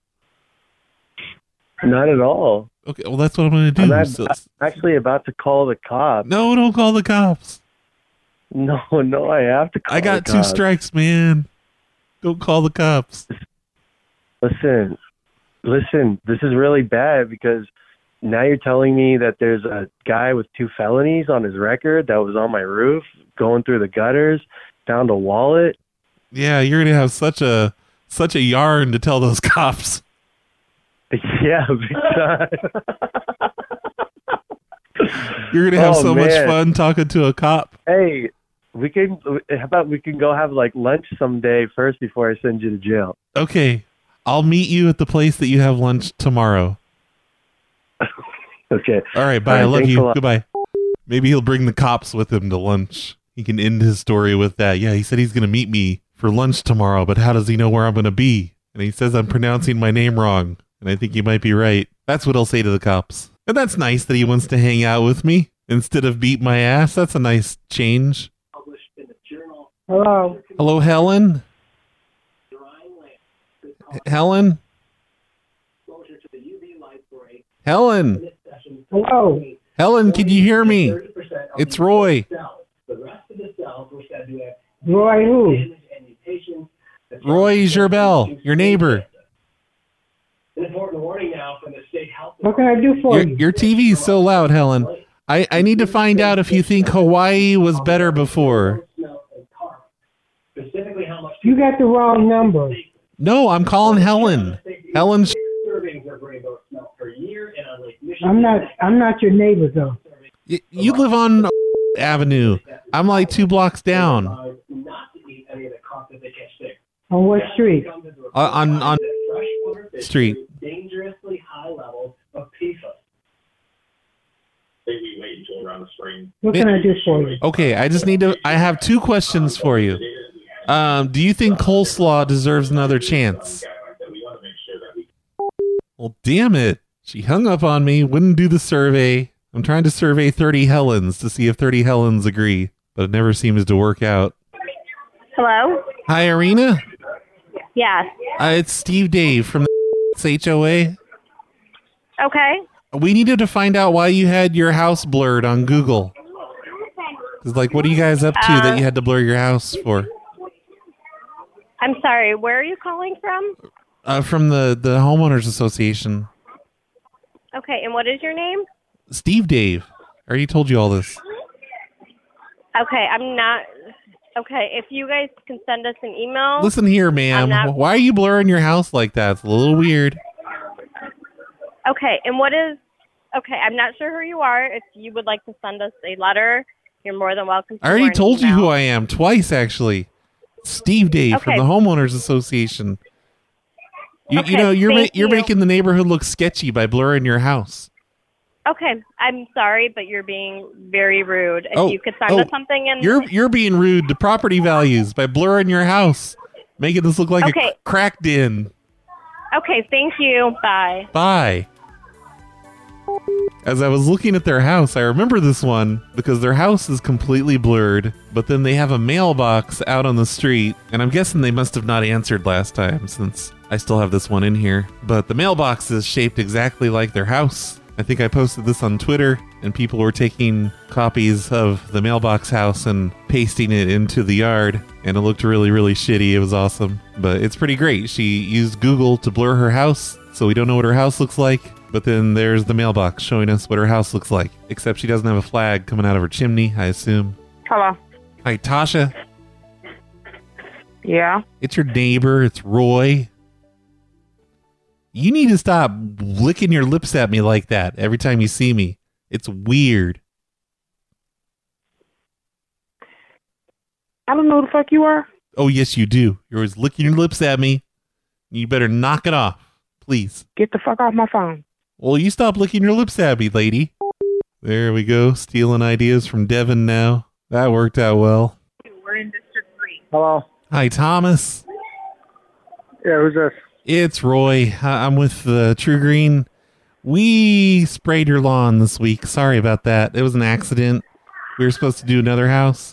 Not at all. Okay, well, that's what I'm going to do. I'm actually about to call the cops. No, don't call the cops. No, I have to call I got the cops. 2 strikes, man. Don't call the cops. Listen, this is really bad because now you're telling me that there's a guy with 2 felonies on his record that was on my roof, going through the gutters, found a wallet. Yeah, you're going to have such a yarn to tell those cops. Yeah, big time. You're going to have so much fun talking to a cop. Hey, how about we can go have like lunch someday first before I send you to jail? Okay. I'll meet you at the place that you have lunch tomorrow. Okay. All right, bye. I love you. Goodbye. Maybe he'll bring the cops with him to lunch. He can end his story with that. Yeah, he said he's going to meet me for lunch tomorrow, but how does he know where I'm going to be? And he says I'm pronouncing my name wrong. And I think he might be right. That's what he'll say to the cops. And that's nice that he wants to hang out with me instead of beat my ass. That's a nice change. Hello. Hello, Helen? Helen? Helen? Hello. Helen, can you hear me? It's Roy. Roy who? Roy Gerbel, your neighbor. What can I do for you? Your TV is so loud, Helen. I need to find out if you think Hawaii was better before. You got the wrong number. No, I'm calling Helen. Helen's... I'm not your neighbor though. You live on Avenue. I'm like 2 blocks down. On what street? On street. Dangerously high levels of PFAS. We wait until around the spring. What can I do for you? Okay, I have 2 questions for you. Do you think coleslaw deserves another chance? Well, damn it. She hung up on me, wouldn't do the survey. I'm trying to survey 30 Helens to see if 30 Helens agree, but it never seems to work out. Hello? Hi, Irina? Yes. It's Steve Dave from the HOA. Okay. We needed to find out why you had your house blurred on Google. It's like, what are you guys up to that you had to blur your house for? I'm sorry, where are you calling from? From the Homeowners Association. Okay, and what is your name? Steve Dave. I already told you all this. Okay, I'm not... Okay, if you guys can send us an email... Listen here, ma'am. Why are you blurring your house like that? It's a little weird. Okay, and what is... Okay, I'm not sure who you are. If you would like to send us a letter, you're more than welcome to. I already told you who I am twice, actually. Steve Dave from the Homeowners Association. You know, you're making the neighborhood look sketchy by blurring your house. Okay, I'm sorry, but you're being very rude. If you could send us something in... You're being rude to property values by blurring your house, making this look like a crack den. Okay, thank you. Bye. Bye. As I was looking at their house, I remember this one because their house is completely blurred, but then they have a mailbox out on the street, and I'm guessing they must have not answered last time since I still have this one in here. But the mailbox is shaped exactly like their house, I think I posted this on Twitter, and people were taking copies of the mailbox house and pasting it into the yard, and it looked really, really shitty. It was awesome, but it's pretty great. She used Google to blur her house, so we don't know what her house looks like, but then there's the mailbox showing us what her house looks like, except she doesn't have a flag coming out of her chimney, I assume. Hello. Hi, Tasha. Yeah? It's your neighbor. It's Roy. You need to stop licking your lips at me like that every time you see me. It's weird. I don't know who the fuck you are. Oh, yes, you do. You're always licking your lips at me. You better knock it off, please. Get the fuck off my phone. Well, you stop licking your lips at me, lady. There we go. Stealing ideas from Devin now. That worked out well. We're in District 3. Hello. Hi, Thomas. Yeah, who's this? It's Roy. I'm with True Green. We sprayed your lawn this week. Sorry about that. It was an accident. We were supposed to do another house.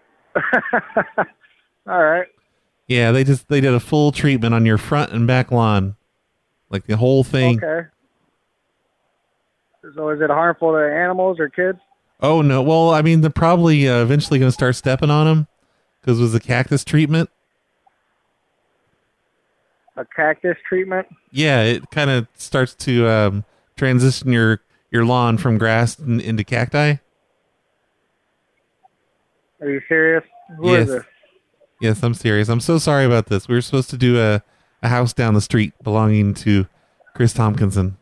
All right. Yeah, they did a full treatment on your front and back lawn. Like the whole thing. Okay. So is it harmful to animals or kids? Oh, no. Well, I mean, they're probably eventually going to start stepping on them because it was a cactus treatment. A cactus treatment? Yeah, it kind of starts to transition your lawn from grass into cacti. Are you serious? Who is this? Yes, I'm serious. I'm so sorry about this. We were supposed to do a house down the street belonging to Chris Tompkinson.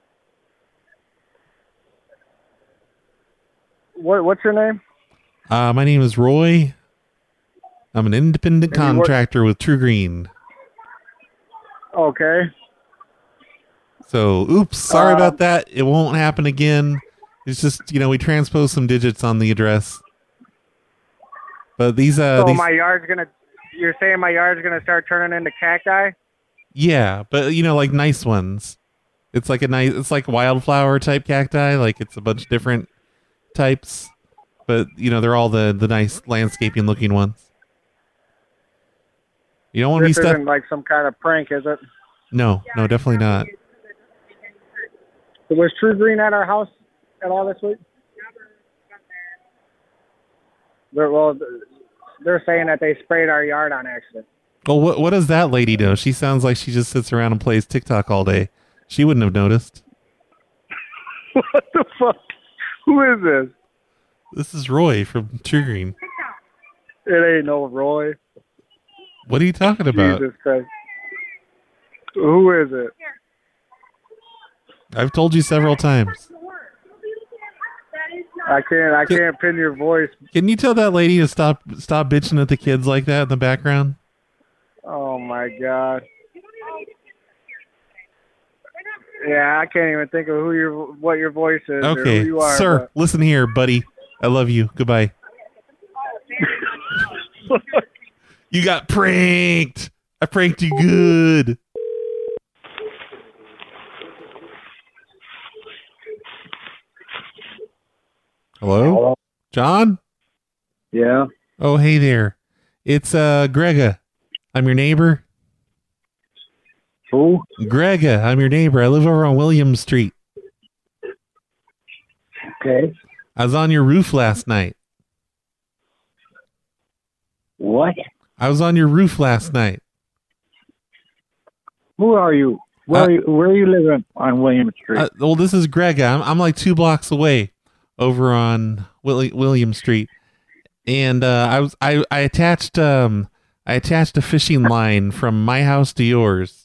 What's your name? My name is Roy. I'm an independent contractor with True Green. Okay. So, oops, sorry about that. It won't happen again. It's just, we transposed some digits on the address. But these my yard's you're saying my yard's gonna start turning into cacti? Yeah, but like nice ones. It's like wildflower type cacti, like it's a bunch of different types. But they're all the nice landscaping looking ones. You don't want to be This stuck. isn't like some kind of prank, is it? No, definitely not. Was True Green at our house at all this week? They're saying that they sprayed our yard on accident. Well, what does that lady do? She sounds like she just sits around and plays TikTok all day. She wouldn't have noticed. What the fuck? Who is this? This is Roy from True Green. It ain't no Roy. What are you talking about? Jesus Christ. Who is it? I've told you several times. I can't pin your voice. Can you tell that lady to stop bitching at the kids like that in the background? Oh my God. Yeah, I can't even think of what your voice is or Okay, who you are. sir, listen here, buddy. I love you. Goodbye. You got pranked. I pranked you good. Hello? John? Yeah. Oh, hey there. It's Grega. I'm your neighbor. Who? Grega. I'm your neighbor. I live over on William Street. Okay. I was on your roof last night. What? I was on your roof last night. Who are you? Where are you living on William Street? Well, this is Grega. I'm like 2 blocks away over on William Street. And I attached a fishing line from my house to yours.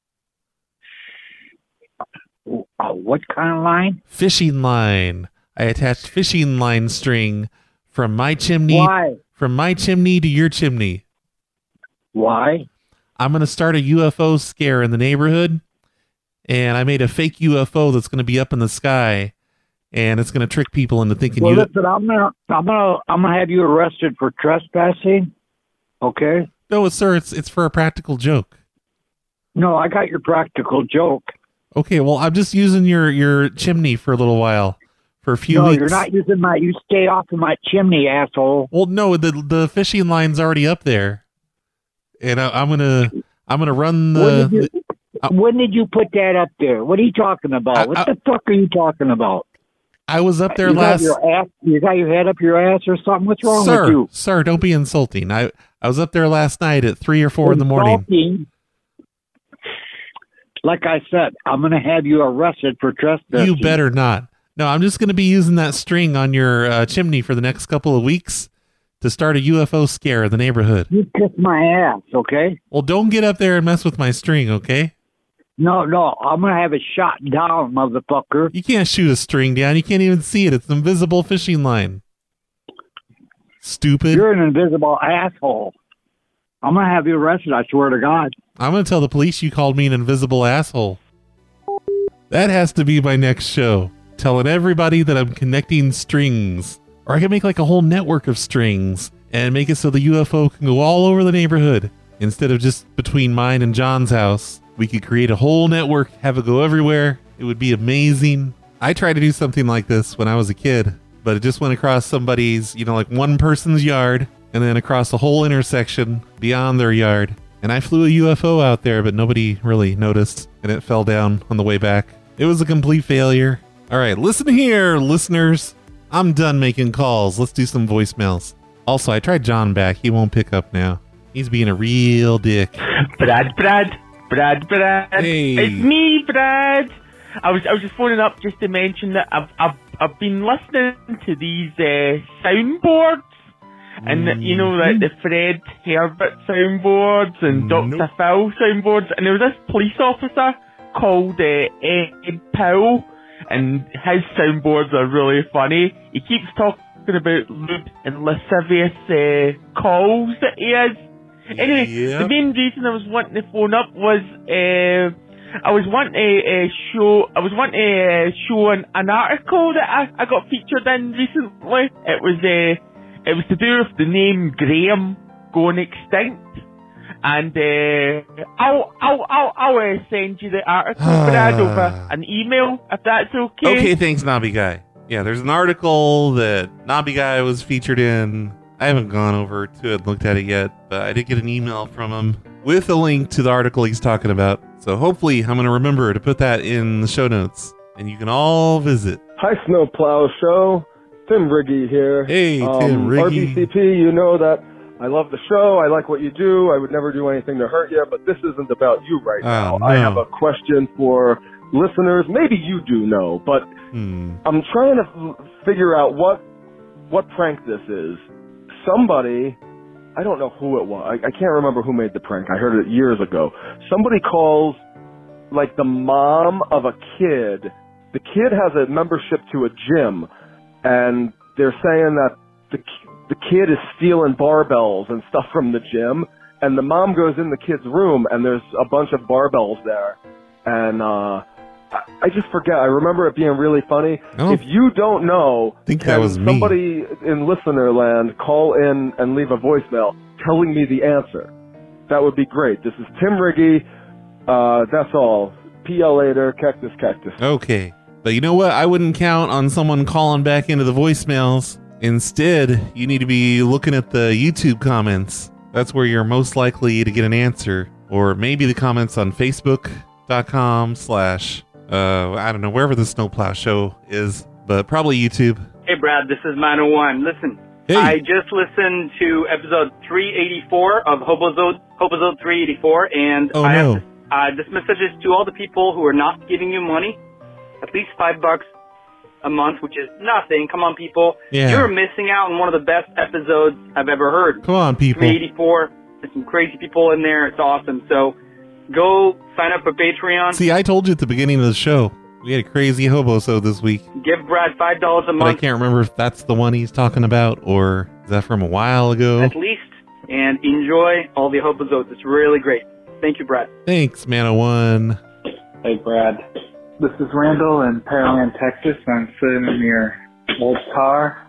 What kind of line? Fishing line. I attached fishing line string from my chimney. Why? From my chimney to your chimney. Why? I'm going to start a UFO scare in the neighborhood, and I made a fake UFO that's going to be up in the sky, and it's going to trick people into thinking Well, listen, I'm gonna have you arrested for trespassing. Okay? No, sir, it's for a practical joke. No, I got your practical joke. Okay, well, I'm just using your chimney for a little while, for a few No, weeks. you're not using my. You stay off of my chimney, asshole. Well, no, the fishing line's already up there, and I'm gonna run the. When did you put that up there? What are you talking about? What the fuck are you talking about? I was up there you last... You got your head up your ass or something? What's wrong with you? Sir, don't be insulting. I was up there last night at 3 or 4 in the morning. Like I said, I'm going to have you arrested for trespassing. You better not. No, I'm just going to be using that string on your chimney for the next couple of weeks to start a UFO scare in the neighborhood. You kiss my ass, okay? Well, don't get up there and mess with my string, okay? No, I'm going to have it shot down, motherfucker. You can't shoot a string down. You can't even see it. It's an invisible fishing line. Stupid. You're an invisible asshole. I'm going to have you arrested, I swear to God. I'm going to tell the police you called me an invisible asshole. That has to be my next show. Telling everybody that I'm connecting strings. Or I can make like a whole network of strings and make it so the UFO can go all over the neighborhood. Instead of just between mine and John's house, we could create a whole network, have it go everywhere. It would be amazing. I tried to do something like this when I was a kid, but it just went across somebody's, like one person's yard and then across the whole intersection beyond their yard. And I flew a UFO out there, but nobody really noticed, and it fell down on the way back. It was a complete failure. All right, listen here, listeners. I'm done making calls. Let's do some voicemails. Also, I tried John back. He won't pick up now. He's being a real dick. Brad. Hey. It's me, Brad. I was just phoning up just to mention that I've been listening to these soundboards, and like the Fred Herbert soundboards and Dr. Phil soundboards, and there was this police officer called Ed Powell, and his soundboards are really funny. He keeps talking about lewd and lascivious calls that he has. Anyway, the main reason I was wanting to phone up was I was wanting to show an article that I got featured in recently. It was to do with the name Graham going extinct. And I'll send you the article, Brad, over an email, if that's okay. Okay, thanks, Nobby Guy. Yeah, there's an article that Nobby Guy was featured in. I haven't gone over to it and looked at it yet, but I did get an email from him with a link to the article he's talking about. So hopefully I'm going to remember to put that in the show notes, and you can all visit. Hi, Snowplow Show. Tim Riggy here. Hey, Tim Riggy. RBCP, you know that I love the show. I like what you do. I would never do anything to hurt you, but this isn't about you right now. No. I have a question for listeners. Maybe you do know, but I'm trying to figure out what prank this is. Somebody, I don't know who it was. I can't remember who made the prank. I heard it years ago. Somebody calls, like, the mom of a kid. The kid has a membership to a gym, and they're saying that the kid is stealing barbells and stuff from the gym, and the mom goes in the kid's room, and there's a bunch of barbells there. And I just forget. I remember it being really funny. If you don't know, that was somebody in listener land call in and leave a voicemail telling me the answer. That would be great. This is Tim Riggy. That's all. PL later. Cactus. Okay. But you know what? I wouldn't count on someone calling back into the voicemails. Instead, you need to be looking at the YouTube comments. That's where you're most likely to get an answer. Or maybe the comments on Facebook.com/ I don't know, wherever the Snowplow Show is, but probably YouTube. Hey, Brad, this is Mano1. Listen, hey. I just listened to episode 384 of Hobozode 384, and this message is to all the people who are not giving you money, at least $5 a month, which is nothing. Come on, people. Yeah. You're missing out on one of the best episodes I've ever heard. Come on, people. 384, there's some crazy people in there. It's awesome. So go sign up for Patreon. See, I told you at the beginning of the show, we had a crazy hobo-sode this week. Give Brad $5 a month. But I can't remember if that's the one he's talking about, or is that from a while ago? At least. And enjoy all the hobo-zodes. It's really great. Thank you, Brad. Thanks, Mano1. Hey, Brad. This is Randall in Pearland, Texas. I'm sitting in your old car.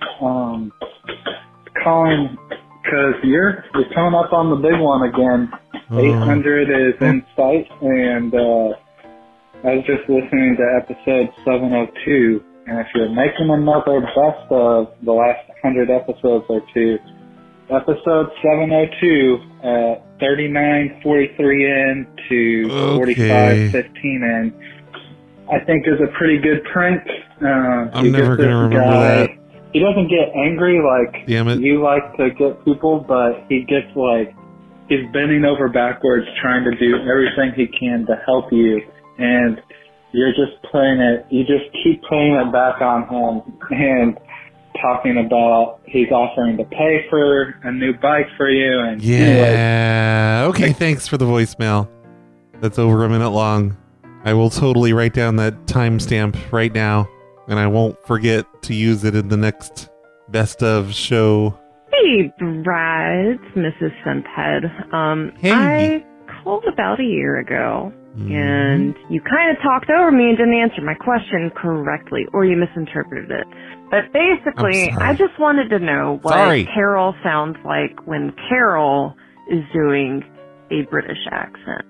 Calling because you're coming up on the big one again. 800 is in sight, and I was just listening to episode 702, and if you're making another best of the last 100 episodes or two, episode 702 39.43 in to 45.15 in. I think is a pretty good prank. I'm never going to remember that. He doesn't get angry like Damn it. you like to get people, but he gets like, he's bending over backwards trying to do everything he can to help you. And you're just playing it, you just keep playing it back on him and talking about he's offering to pay for a new bike for you. And yeah. Okay, thanks for the voicemail. That's over a minute long. I will totally write down that timestamp right now, and I won't forget to use it in the next best of show. Hey, Brad, it's Mrs. Synthead. Hey. I called about a year ago, and you kind of talked over me and didn't answer my question correctly, or you misinterpreted it. But basically, I just wanted to know what Carol sounds like when Carol is doing a British accent.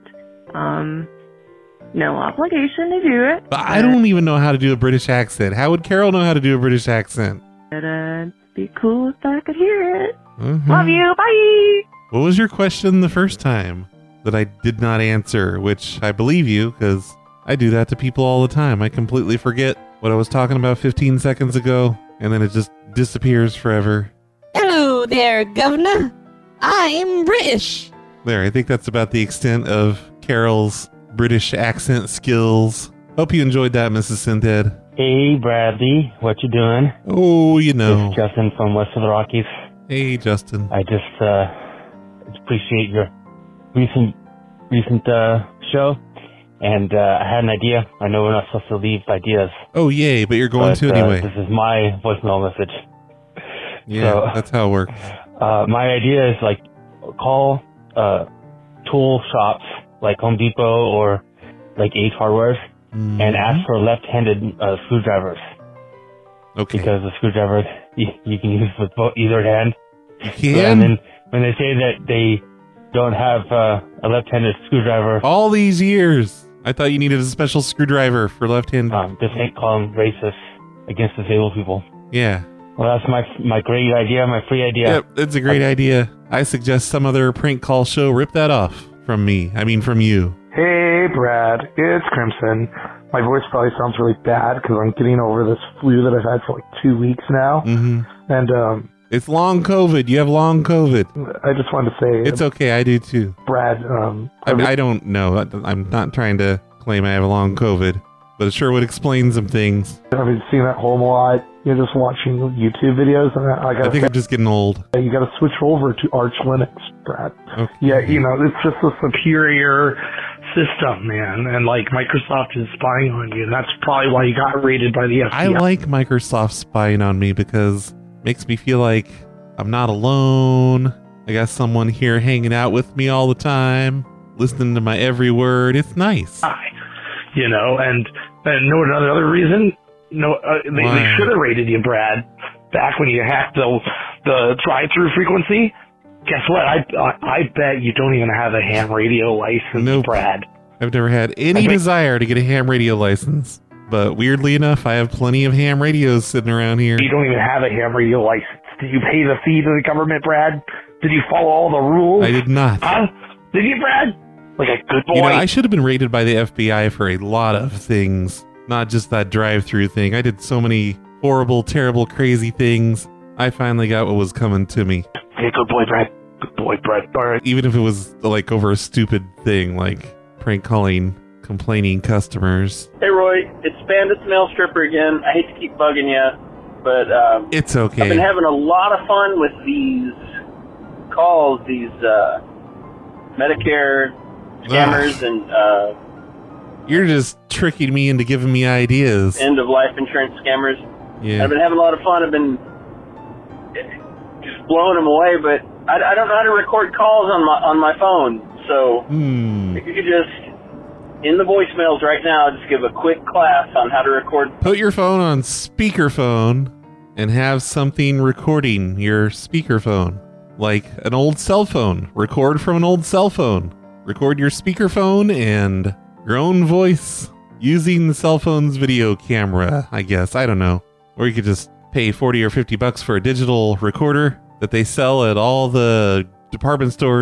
No obligation to do it. But I don't even know how to do a British accent. How would Carol know how to do a British accent? It'd be cool if I could hear it. Love you. Bye. What was your question the first time that I did not answer? Which I believe you, because I do that to people all the time. I completely forget what I was talking about 15 seconds ago, and then it just disappears forever. Hello there, Governor. I'm British. There, I think that's about the extent of Carol's British accent skills. Hope you enjoyed that, Mrs. Synthead. Hey, Bradley. What you doing? Oh, you know. It's Justin from West of the Rockies. Hey, Justin. I just appreciate your recent show. And I had an idea. I know we're not supposed to leave ideas. Oh, yay, but you're going to anyway. This is my voicemail message. Yeah, so, that's how it works. My idea is, like, call tool shops like Home Depot or like Ace Hardware and ask for left-handed screwdrivers. Okay. Because the screwdriver you can use with either hand. You can? And then when they say that they don't have a left-handed screwdriver... All these years, I thought you needed a special screwdriver for left-handed... Just ain't call them racist against disabled people. Yeah. Well, that's my great idea, my free idea. Yep, it's a great idea. I suggest some other prank call show rip that off from me. I mean, from you. Hey, Brad. It's Crimson. My voice probably sounds really bad because I'm getting over this flu that I've had for like 2 weeks now. Mm-hmm. And, it's long COVID. You have long COVID. I just wanted to say... It's okay. I do too. Brad, I don't know. I'm not trying to claim I have long COVID, but it sure would explain some things. I've been seeing that home a lot. You're just watching YouTube videos, and I think I'm just getting old. You got to switch over to Arch Linux, Brad. Okay. Yeah, you know, it's just a superior system, man, and like Microsoft is spying on you, and that's probably why you got raided by the FBI. I like Microsoft spying on me because it makes me feel like I'm not alone. I got someone here hanging out with me all the time, listening to my every word. It's nice. You know, and know another reason. No, they should have raided you, Brad, back when you hacked the drive-through frequency. Guess what? I bet you don't even have a ham radio license, Brad. I've never had any desire to get a ham radio license, but weirdly enough, I have plenty of ham radios sitting around here. You don't even have a ham radio license. Did you pay the fee to the government, Brad? Did you follow all the rules? I did not. Huh? Did you, Brad? Like a good boy? You know, I should have been raided by the FBI for a lot of things. Not just that drive-through thing. I did so many horrible, terrible, crazy things. I finally got what was coming to me. Hey, good boy, Brad. Good boy, Brad. All right. Even if it was like over a stupid thing, like prank calling complaining customers. Hey, Roy. It's Bandit's Mail Stripper again. I hate to keep bugging you, but it's okay. I've been having a lot of fun with these calls, these Medicare scammers and... You're just tricking me into giving me ideas. End-of-life insurance scammers. Yeah. I've been having a lot of fun. I've been just blowing them away, but I don't know how to record calls on my phone. So if you could just, in the voicemails right now, just give a quick class on how to record. Put your phone on speakerphone and have something recording your speakerphone. Like an old cell phone. Record from an old cell phone. Record your speakerphone and... your own voice using the cell phone's video camera, I guess. I don't know. Or you could just pay $40 or $50 for a digital recorder that they sell at all the department stores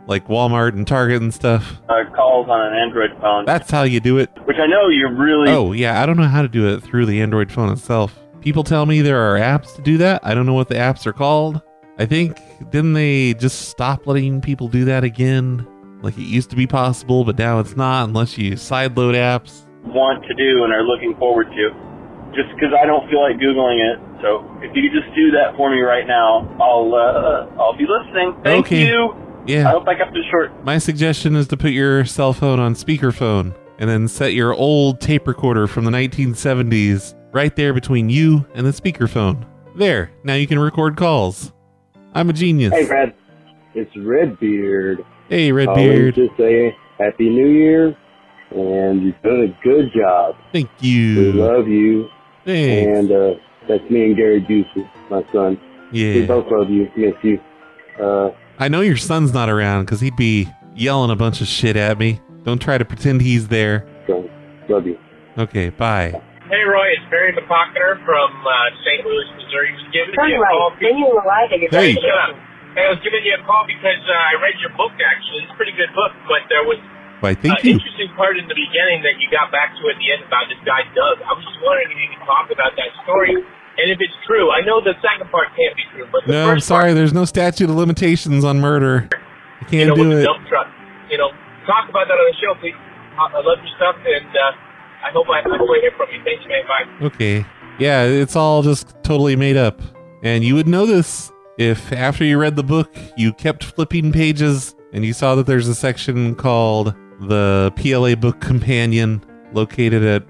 like Walmart and Target and stuff. Calls on an Android phone. That's how you do it. Which I know you're really... Oh, yeah, I don't know how to do it through the Android phone itself. People tell me there are apps to do that. I don't know what the apps are called. I think, didn't they just stop letting people do that again? Like it used to be possible, but now it's not unless you sideload apps. Want to do and are looking forward to. Just because I don't feel like Googling it. So if you could just do that for me right now, I'll be listening. Thank you. Yeah. I hope I kept it short. My suggestion is to put your cell phone on speakerphone and then set your old tape recorder from the 1970s right there between you and the speakerphone. There. Now you can record calls. I'm a genius. Hey, Brad. It's Redbeard. Hey, Redbeard. Just say Happy New Year, and you've done a good job. Thank you. We love you. Thanks. And that's me and Gary Busey, my son. Yeah. We both love you. Miss you. I know your son's not around because he'd be yelling a bunch of shit at me. Don't try to pretend he's there. So, love you. Okay, bye. Hey, Roy, it's Barry McPockner from St. Louis, Missouri. Was giving you a call. Hey. I was giving you a call because I read your book, actually. It's a pretty good book, but there was Why, thank an you. interesting part in the beginning that you got back to at the end about this guy, Doug. I was just wondering if you could talk about that story and if it's true. I know the second part can't be true, but the No, I'm first sorry. There's no statute of limitations on murder. I can't do with the it. dump truck. Talk about that on the show, please. I love your stuff, and I hope I hear from you. Thanks, man. Bye. Okay. Yeah, it's all just totally made up. And you would know this if after you read the book, you kept flipping pages and you saw that there's a section called the PLA Book Companion located at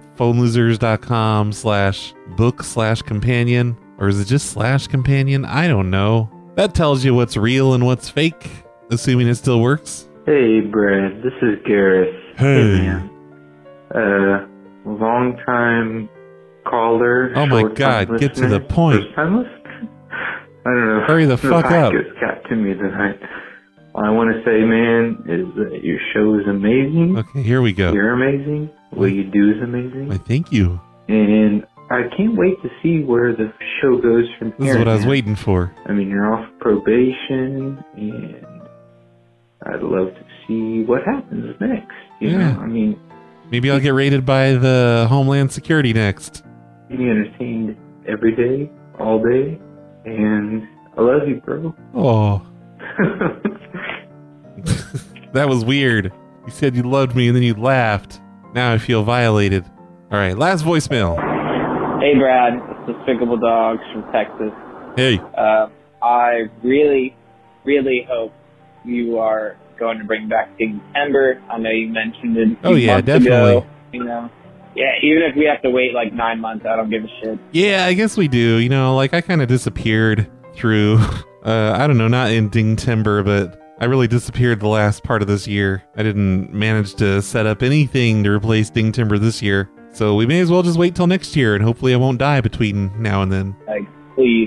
phonelosers.com/book/companion. Or is it just /companion? I don't know. That tells you what's real and what's fake, assuming it still works. Hey, Brad. This is Gareth. Hey. Man. Long time caller. Oh my short time God, get to the listener, point. First time listener? I don't know. Hurry the fuck up. Just got to me tonight. All I want to say, man, is that your show is amazing. Okay, here we go. You're amazing. What you do is amazing. I thank you. And I can't wait to see where the show goes from This here. is what I was man. waiting for. I mean, you're off probation, and I'd love to see what happens next. You know, I mean, Maybe I'll get raided by the Homeland Security next. be entertained every day, all day, and I love you, bro. Oh. That was weird. You said you loved me and then you laughed. Now I feel violated. All right, last voicemail. Hey, Brad. It's Despicable Dogs from Texas. Hey. I really, really hope you are going to bring back Dingtember. I know you mentioned it a few months definitely. ago. Yeah, even if we have to wait like 9 months, I don't give a shit. Yeah, I guess we do. I kind of disappeared through, I don't know, not in Dingtember, but I really disappeared the last part of this year. I didn't manage to set up anything to replace Dingtember this year. So we may as well just wait till next year, and hopefully I won't die between now and then. Like, please,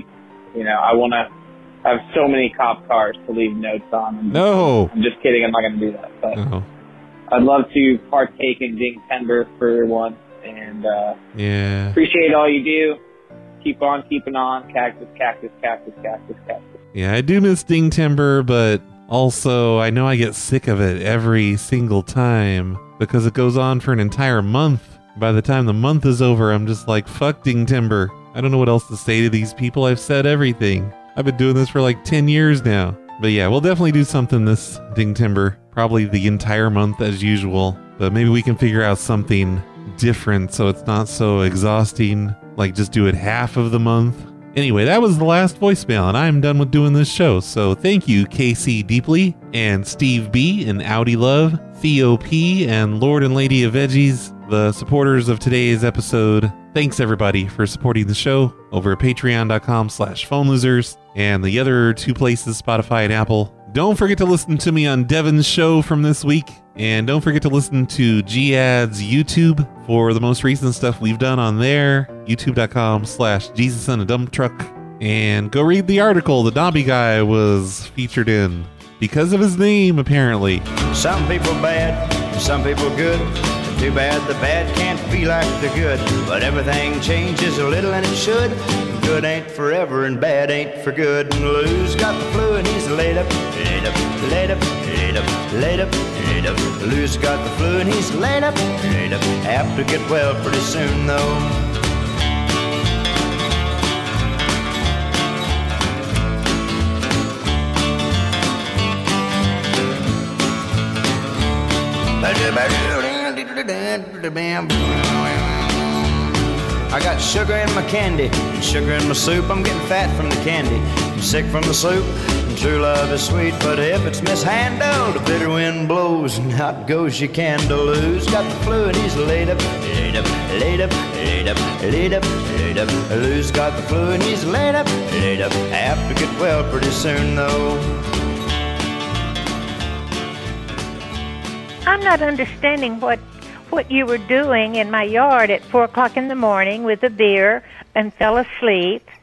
I want to have so many cop cars to leave notes on. No. I'm just kidding. I'm not going to do that. But Oh. I'd love to partake in Dingtember for once, and Yeah. appreciate all you do. Keep on keeping on. Cactus, cactus, cactus, cactus, cactus. Yeah, I do miss Dingtember, but also I know I get sick of it every single time because it goes on for an entire month. By the time the month is over, I'm just like, fuck Dingtember. I don't know what else to say to these people. I've said everything. I've been doing this for like 10 years now. But yeah, we'll definitely do something this Dingtember. Probably the entire month as usual. But maybe we can figure out something different so it's not so exhausting. Like just do it half of the month. Anyway, that was the last voicemail, and I'm done with doing this show. So thank you, KC Deeply, and Steve B, and Audi Love, Theo P, and Lord and Lady of Veggies, the supporters of today's episode. Thanks, everybody, for supporting the show over at patreon.com/phonelosers, and the other two places, Spotify and Apple. Don't forget to listen to me on Devin's show from this week. And don't forget to listen to G-Ad's YouTube for the most recent stuff we've done on there. YouTube.com/Jesus in a Dump Truck. And go read the article the Dobby guy was featured in. Because of his name, apparently. Some people bad, some people good. Too bad the bad can't be like the good. But everything changes a little and it should. Good ain't forever and bad ain't for good. And Lou's got the flu and he's laid up, laid up, laid up, laid laid up, laid up. Lou's got the flu and he's laid up, apt to get well pretty soon though. I got sugar in my candy and sugar in my soup. I'm getting fat from the candy, I'm sick from the soup. And true love is sweet, but if it's mishandled, a bitter wind blows and out goes your candle. Lou's got the flu and he's laid up, laid up, laid up, laid up, laid up, laid up. Lou's got the flu and he's laid up, apt to get well pretty soon though. I'm not understanding what you were doing in my yard at 4 o'clock in the morning with a beer and fell asleep.